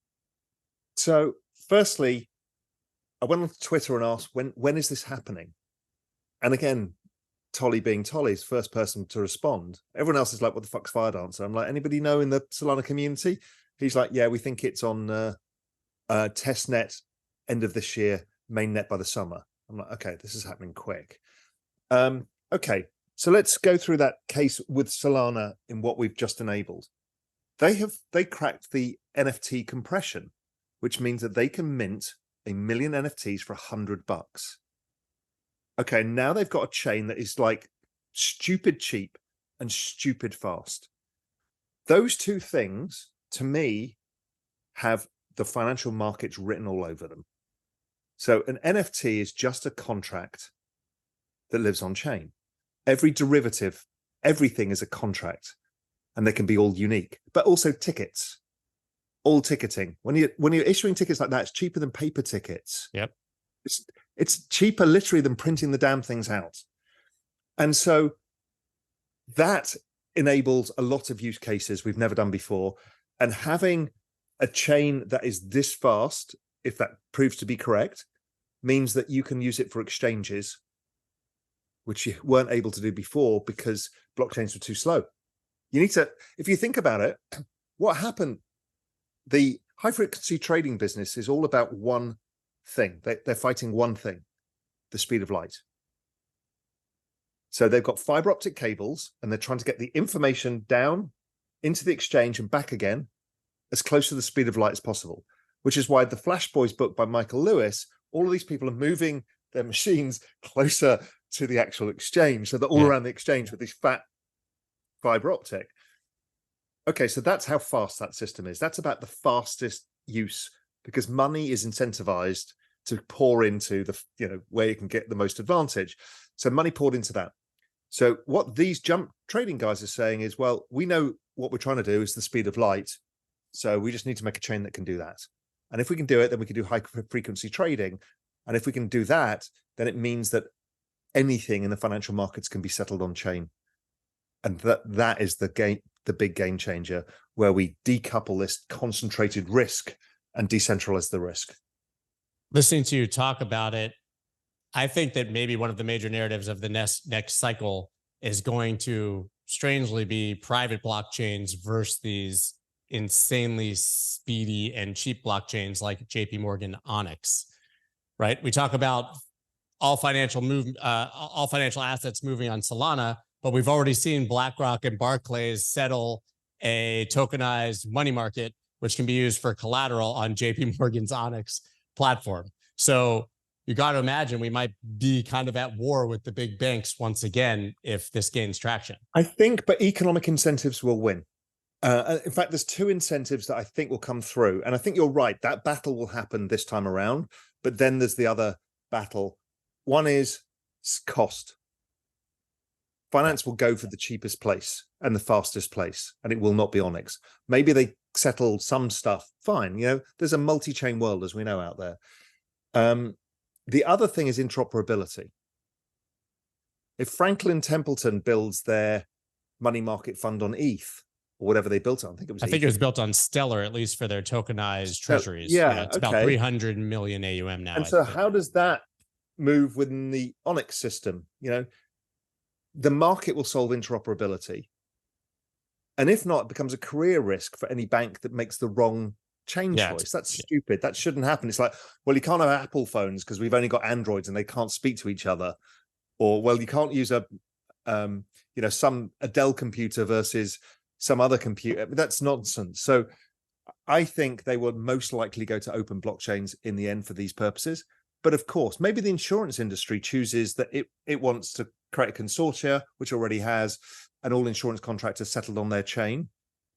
S3: So, firstly, I went on Twitter and asked when when is this happening? And again, Tolly being Tolly's first person to respond. Everyone else is like, "What the fuck's Firedancer?" I'm like, "Anybody know in the Solana community?" He's like, "Yeah, we think it's on uh, uh, testnet end of this year, mainnet by the summer." I'm like, "Okay, this is happening quick." Um, okay. So let's go through that case with Solana in what we've just enabled. They have they cracked the N F T compression, which means that they can mint a million N F Ts for a hundred bucks. Okay, now they've got a chain that is like stupid cheap and stupid fast. Those two things, to me, have the financial markets written all over them. So an N F T is just a contract that lives on chain. Every derivative, everything is a contract, and they can be all unique, but also tickets, all ticketing. When you when you're issuing tickets like that, it's cheaper than paper tickets.
S2: Yep,
S3: it's it's cheaper literally than printing the damn things out, and so that enables a lot of use cases we've never done before. And having a chain that is this fast, if that proves to be correct, means that you can use it for exchanges, which you weren't able to do before because blockchains were too slow. You need to, if you think about it, what happened, the high frequency trading business is all about one thing. They, they're fighting one thing, the speed of light. So they've got fiber optic cables and they're trying to get the information down into the exchange and back again as close to the speed of light as possible, which is why the Flash Boys book by Michael Lewis, all of these people are moving their machines closer to the actual exchange, so they're all yeah. around the exchange with this fat fiber optic. Okay, so that's how fast that system is. That's about the fastest use, because money is incentivized to pour into the, you know, where you can get the most advantage. So money poured into that. So what these jump trading guys are saying is, well, we know what we're trying to do is the speed of light, so we just need to make a chain that can do that. And if we can do it, then we can do high frequency trading. And if we can do that, then it means that anything in the financial markets can be settled on chain. And that that is the game, the big game changer, where we decouple this concentrated risk and decentralize the risk.
S2: Listening to you talk about it, I think that maybe one of the major narratives of the next next cycle is going to strangely be private blockchains versus these insanely speedy and cheap blockchains like J P Morgan Onyx. right? We talk about all financial move, uh, all financial assets moving on Solana, but we've already seen BlackRock and Barclays settle a tokenized money market, which can be used for collateral on J P Morgan's Onyx platform. So you got to imagine we might be kind of at war with the big banks once again if this gains traction.
S3: I think, but economic incentives will win. Uh, in fact, there's two incentives that I think will come through. And I think you're right, that battle will happen this time around. But then there's the other battle. One is cost. Finance will go for the cheapest place and the fastest place, and it will not be Onyx. Maybe they settle some stuff, fine. You know, there's a multi-chain world, as we know, out there. Um, the other thing is interoperability. If Franklin Templeton builds their money market fund on E T H, or whatever they built on, I think it was
S2: I
S3: E T H.
S2: think it was built on Stellar, at least for their tokenized treasuries.
S3: Yeah,
S2: yeah it's
S3: okay.
S2: about three hundred million A U M now.
S3: And
S2: I
S3: so
S2: think.
S3: how does that move within the Onyx system? You know, the market will solve interoperability. And if not, it becomes a career risk for any bank that makes the wrong chain
S2: Yeah,
S3: choice. That's
S2: yeah.
S3: stupid. That shouldn't happen. It's like, well, you can't have Apple phones because we've only got Androids and they can't speak to each other. Or, well, you can't use a, um, you know, some a Dell computer versus some other computer. That's nonsense. So I think they would most likely go to open blockchains in the end for these purposes. But of course, maybe the insurance industry chooses that it, it wants to create a consortia, which already has, and all insurance contractors settled on their chain.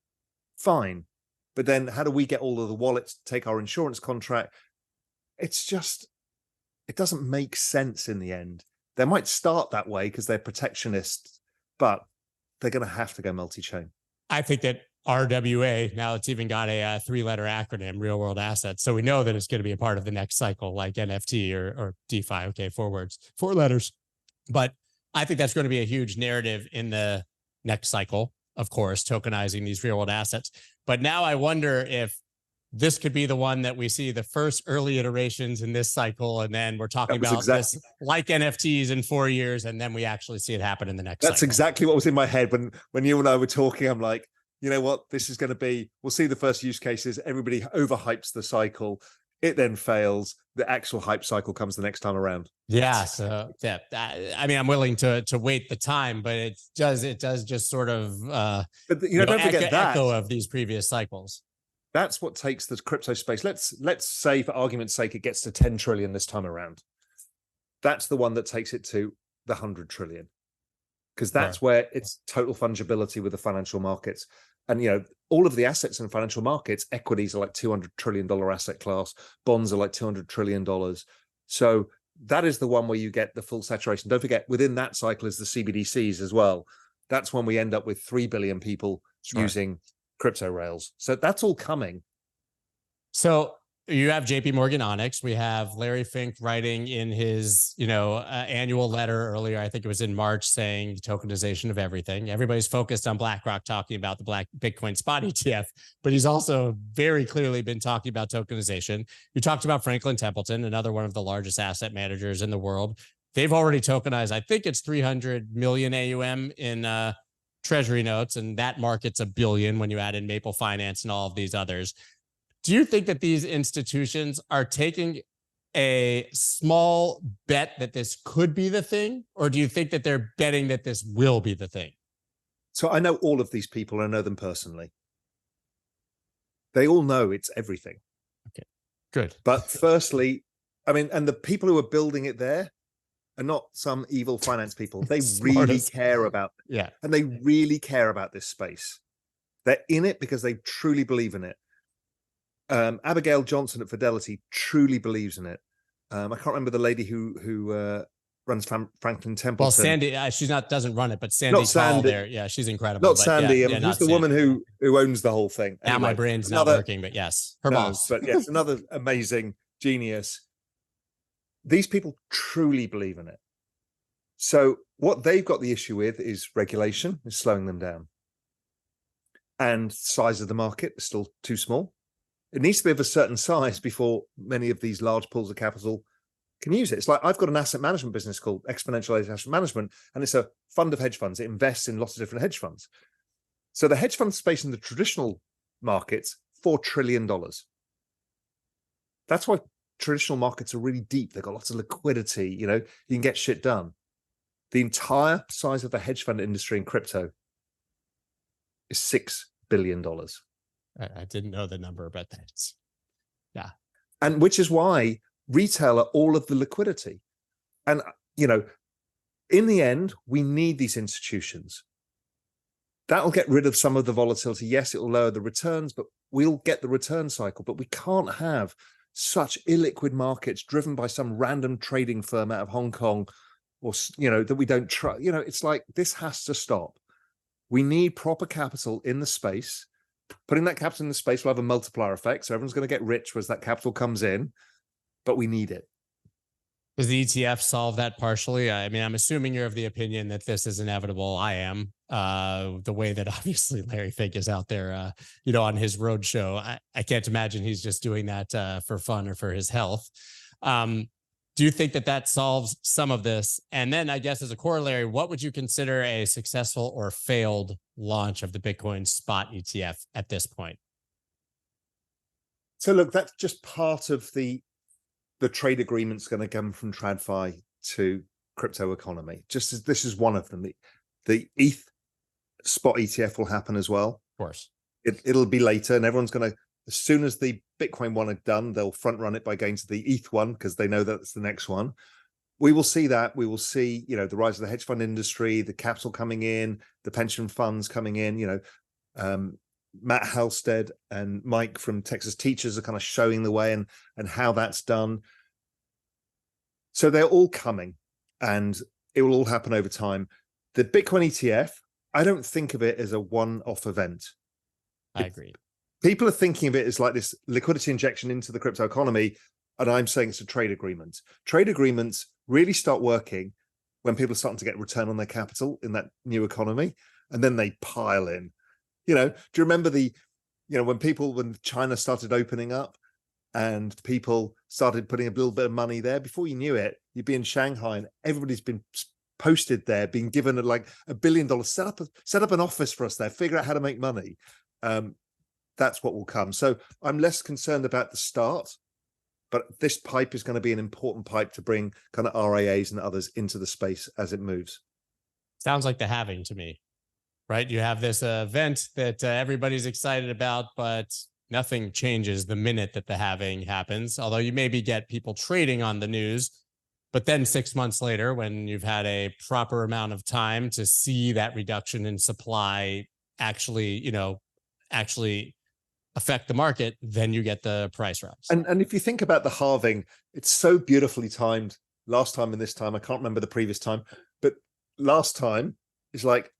S3: Fine. But then how do we get all of the wallets to take our insurance contract? It's just, it doesn't make sense in the end. They might start that way because they're protectionists, but they're going to have to go multi-chain.
S2: I think that R W A, now it's even got a, a three-letter acronym, real world assets. So we know that it's going to be a part of the next cycle, like N F T or, or DeFi. Okay, four words, four letters. But I think that's going to be a huge narrative in the next cycle, of course, tokenizing these real world assets. But now I wonder if this could be the one that we see the first early iterations in this cycle. And then we're talking about exactly this like N F Ts in four years. And then we actually see it happen in the next
S3: That's
S2: cycle.
S3: exactly what was in my head when, when you and I were talking. I'm like, you know what, this is going to be, we'll see the first use cases. Everybody overhypes the cycle. It then fails. The actual hype cycle comes the next time around.
S2: Yeah. So yeah, I mean, I'm willing to to wait the time, but it does it does just sort of uh,
S3: but you know, don't forget
S2: echo,
S3: that
S2: echo of these previous cycles.
S3: That's what takes the crypto space. Let's let's say, for argument's sake, it gets to ten trillion this time around. That's the one that takes it to the one hundred trillion, because that's right. where it's total fungibility with the financial markets. And, you know, all of the assets in financial markets, equities are like two hundred trillion dollars asset class, bonds are like two hundred trillion dollars. So that is the one where you get the full saturation. Don't forget, within that cycle is the C B D Cs as well. That's when we end up with three billion people sure. using crypto rails. So that's all coming.
S2: So you have J P Morgan Onyx. We have Larry Fink writing in his, you know, uh, annual letter earlier, I think it was in March, saying tokenization of everything. Everybody's focused on BlackRock talking about the Black Bitcoin spot E T F, but he's also very clearly been talking about tokenization. You talked about Franklin Templeton, another one of the largest asset managers in the world. They've already tokenized, I think it's three hundred million A U M in uh, treasury notes, and that market's a billion when you add in Maple Finance and all of these others. Do you think that these institutions are taking a small bet that this could be the thing, or do you think that they're betting that this will be the thing?
S3: So I know all of these people. I know them personally. They all know it's everything.
S2: Okay, good.
S3: But firstly, I mean, and the people who are building it there are not some evil finance people. They really care about it.
S2: Yeah.
S3: And they really care about this space. They're in it because they truly believe in it. Um, Abigail Johnson at Fidelity truly believes in it. Um, I can't remember the lady who who uh, runs Fam- Franklin Templeton.
S2: Well, Sandy, uh, she's not doesn't run it, but Sandy
S3: not Sandy.
S2: there, yeah, she's incredible.
S3: Not
S2: but
S3: Sandy.
S2: Yeah,
S3: I mean,
S2: yeah,
S3: who's
S2: not
S3: the
S2: Sandy.
S3: woman who who owns the whole thing?
S2: Now
S3: anyway,
S2: my brain's
S3: another,
S2: not working, but yes, her
S3: no,
S2: boss.
S3: But yes, another amazing genius. These people truly believe in it. So what they've got the issue with is regulation is slowing them down, and size of the market is still too small. It needs to be of a certain size before many of these large pools of capital can use it. It's like I've got an asset management business called Exponential Asset Management, and it's a fund of hedge funds. It invests in lots of different hedge funds. So the hedge fund space in the traditional markets, four trillion dollars. That's why traditional markets are really deep. They've got lots of liquidity. You know, you can get shit done. The entire size of the hedge fund industry in crypto is six billion dollars.
S2: I didn't know the number, but that's, yeah.
S3: And which is why retail are all of the liquidity. And, you know, in the end, we need these institutions. That'll get rid of some of the volatility. Yes, it will lower the returns, but we'll get the return cycle. But we can't have such illiquid markets driven by some random trading firm out of Hong Kong, or, you know, that we don't trust. You know, it's like, this has to stop. We need proper capital in the space. Putting that capital in the space will have a multiplier effect. So everyone's going to get rich as that capital comes in, but we need it.
S2: Does the E T F solve that partially? I mean, I'm assuming you're of the opinion that this is inevitable. I am. Uh, the way that obviously Larry Fink is out there, uh, you know, on his road show, I, I can't imagine he's just doing that uh, for fun or for his health. Um, do you think that that solves some of this? And then I guess as a corollary, what would you consider a successful or failed launch of the Bitcoin spot E T F at this point?
S3: So look, that's just part of the the trade agreement's going to come from TradFi to crypto economy. Just as this is one of them. The, the E T H spot E T F will happen as well.
S2: Of course.
S3: It, it'll be later, and everyone's going to, as soon as the Bitcoin one are done, they'll front run it by going to the E T H one because they know that's the next one. We will see that. We will see, you know, the rise of the hedge fund industry, the capital coming in, the pension funds coming in. You know, um, Matt Halstead and Mike from Texas Teachers are kind of showing the way and and how that's done. So they're all coming, and it will all happen over time. The Bitcoin E T F, I don't think of it as a one-off event.
S2: I agree.
S3: People are thinking of it as like this liquidity injection into the crypto economy, and I'm saying it's a trade agreement. Trade agreements really start working when people are starting to get return on their capital in that new economy, and then they pile in. You know, do you remember the, you know, when people, when China started opening up and people started putting a little bit of money there, before you knew it, you'd be in Shanghai and everybody's been posted there, being given a, like a billion dollars, set up, a, set up an office for us there, figure out how to make money. Um, that's what will come. So I'm less concerned about the start, but this pipe is going to be an important pipe to bring kind of R I As and others into the space as it moves.
S2: Sounds like the halving to me. Right? You have this uh, event that uh, everybody's excited about, but nothing changes the minute that the halving happens. Although you maybe get people trading on the news, but then six months later, when you've had a proper amount of time to see that reduction in supply actually, you know, actually affect the market, then you get the price rise.
S3: And and if you think about the halving, it's so beautifully timed. Last time and this time, I can't remember the previous time, but last time is like,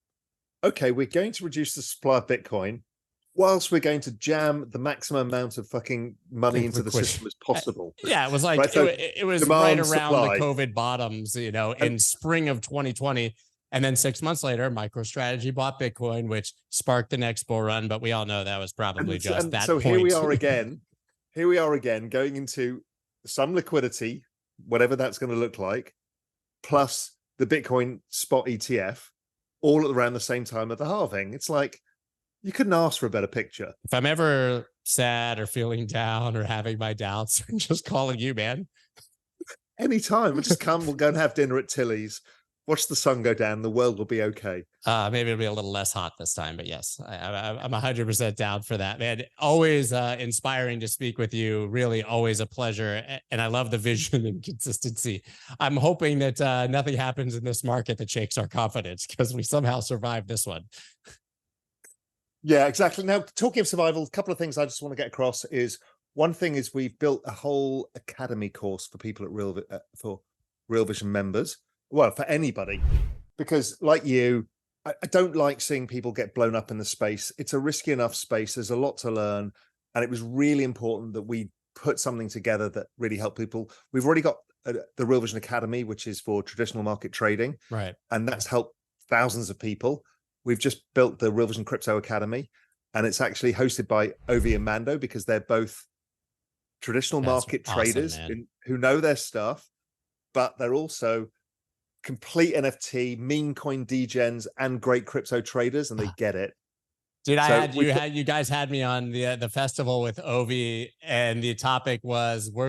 S3: okay, we're going to reduce the supply of Bitcoin whilst we're going to jam the maximum amount of fucking money into the system as possible.
S2: Yeah, it was like,
S3: right? So
S2: it, it was
S3: demand,
S2: right around
S3: supply.
S2: the COVID bottoms, you know, in
S3: and,
S2: spring of twenty twenty. And then six months later, MicroStrategy bought Bitcoin, which sparked the next bull run. But we all know that was probably
S3: and,
S2: just
S3: and
S2: that
S3: so
S2: point.
S3: here we are again. Here we are again, going into some liquidity, whatever that's going to look like, plus the Bitcoin spot E T F, all around the same time of the halving. It's like, you couldn't ask for a better picture.
S2: If I'm ever sad or feeling down or having my doubts, I'm just calling you, man.
S3: Anytime. We'll just come, we'll go and have dinner at Tilly's, watch the sun go down, the world will be okay.
S2: Uh, maybe it'll be a little less hot this time, but yes, I, I, I'm one hundred percent down for that, man. Always uh, inspiring to speak with you. Really, always a pleasure. And I love the vision and consistency. I'm hoping that uh, nothing happens in this market that shakes our confidence because we somehow survived this one.
S3: Yeah, exactly. Now, talking of survival, a couple of things I just want to get across is, one thing is we've built a whole academy course for people at Real uh, for Real Vision members. Well, for anybody, because like you, I, I don't like seeing people get blown up in the space. It's a risky enough space. There's a lot to learn. And it was really important that we put something together that really helped people. We've already got uh, the Real Vision Academy, which is for traditional market trading.
S2: Right.
S3: And that's helped thousands of people. We've just built the Real Vision Crypto Academy, and it's actually hosted by Ovi and Mando, because they're both traditional
S2: That's
S3: market
S2: awesome,
S3: traders
S2: man.
S3: in, who know their stuff, but they're also complete N F T, meme coin degens, and great crypto traders, and they get it.
S2: Dude, I
S3: So
S2: had
S3: we
S2: you
S3: put-
S2: had you guys had me on the the festival with Ovi, and the topic was worst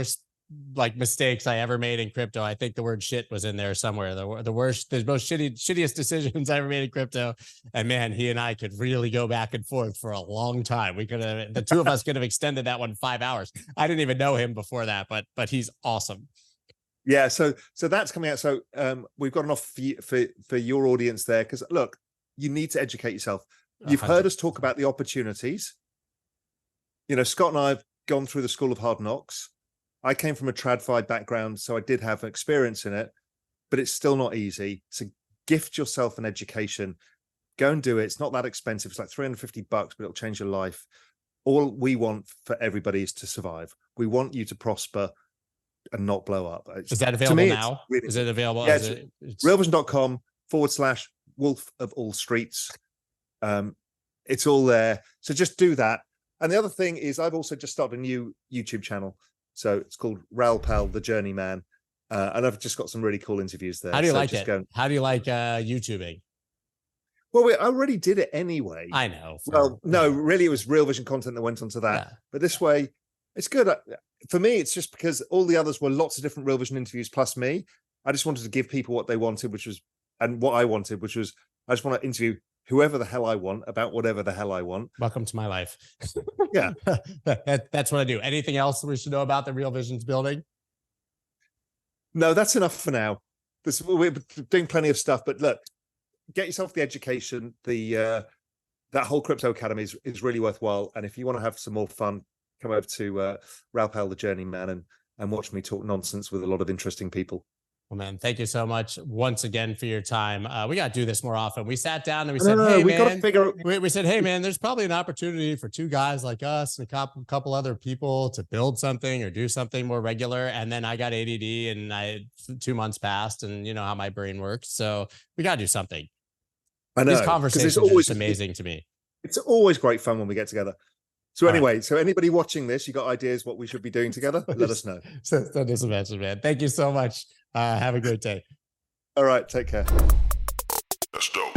S2: like mistakes I ever made in crypto. I think the word shit was in there somewhere. The, the worst, the most shitty, shittiest decisions I ever made in crypto. And man, he and I could really go back and forth for a long time. We could have, the two of us could have extended that one five hours. I didn't even know him before that, but, but he's awesome.
S3: Yeah. So, so that's coming out. So um, we've got enough for, you, for, for your audience there. Cause look, you need to educate yourself. You've one hundred percent heard us talk about the opportunities. You know, Scott and I have gone through the school of hard knocks. I came from a TradFi background, so I did have experience in it, but it's still not easy. So gift yourself an education. Go and do it. It's not that expensive. It's like three hundred fifty bucks, but it'll change your life. All we want for everybody is to survive. We want you to prosper and not blow up. It's,
S2: is that available
S3: me,
S2: now? Really, is it available?
S3: Yeah,
S2: is
S3: it's,
S2: it, it's...
S3: realvision.com forward slash wolf of all streets. Um, it's all there. So just do that. And the other thing is I've also just started a new YouTube channel. So it's called Raoul Pal, the Journeyman. Uh, and I've just got some really cool interviews there.
S2: How do you
S3: so
S2: like it?
S3: Go...
S2: How do you like uh, YouTubing?
S3: Well, we I already did it anyway.
S2: I know. For,
S3: well, no, really, it was Real Vision content that went onto that. Yeah. But this way, it's good. For me, it's just because all the others were lots of different Real Vision interviews plus me. I just wanted to give people what they wanted, which was, and what I wanted, which was, I just want to interview whoever the hell I want about whatever the hell I want.
S2: Welcome to my life.
S3: Yeah.
S2: that, that's what I do. Anything else we should know about the Real Vision's building?
S3: No, that's enough for now. This, we're doing plenty of stuff, but look, get yourself the education. The uh, that whole Crypto Academy is, is really worthwhile. And if you want to have some more fun, come over to uh, Raoul Pal, the Journeyman, and, and watch me talk nonsense with a lot of interesting people.
S2: Well, man, thank you so much once again for your time. Uh, we got to do this more often. We sat down and we said,
S3: no, no,
S2: hey,
S3: we
S2: man,
S3: gotta figure...
S2: we, we said, hey, man, there's probably an opportunity for two guys like us and a couple, couple other people to build something or do something more regular. And then I got A D D and I two months passed and you know how my brain works. So we got to do something.
S3: I know.
S2: These conversations
S3: it's always,
S2: are amazing to me.
S3: It's always great fun when we get together. So anyway, right. So anybody watching this, you got ideas what we should be doing together? Let us know.
S2: Send us a message, man. Thank you so much. Uh, have a great day.
S3: All right. Take care.
S4: That's dope.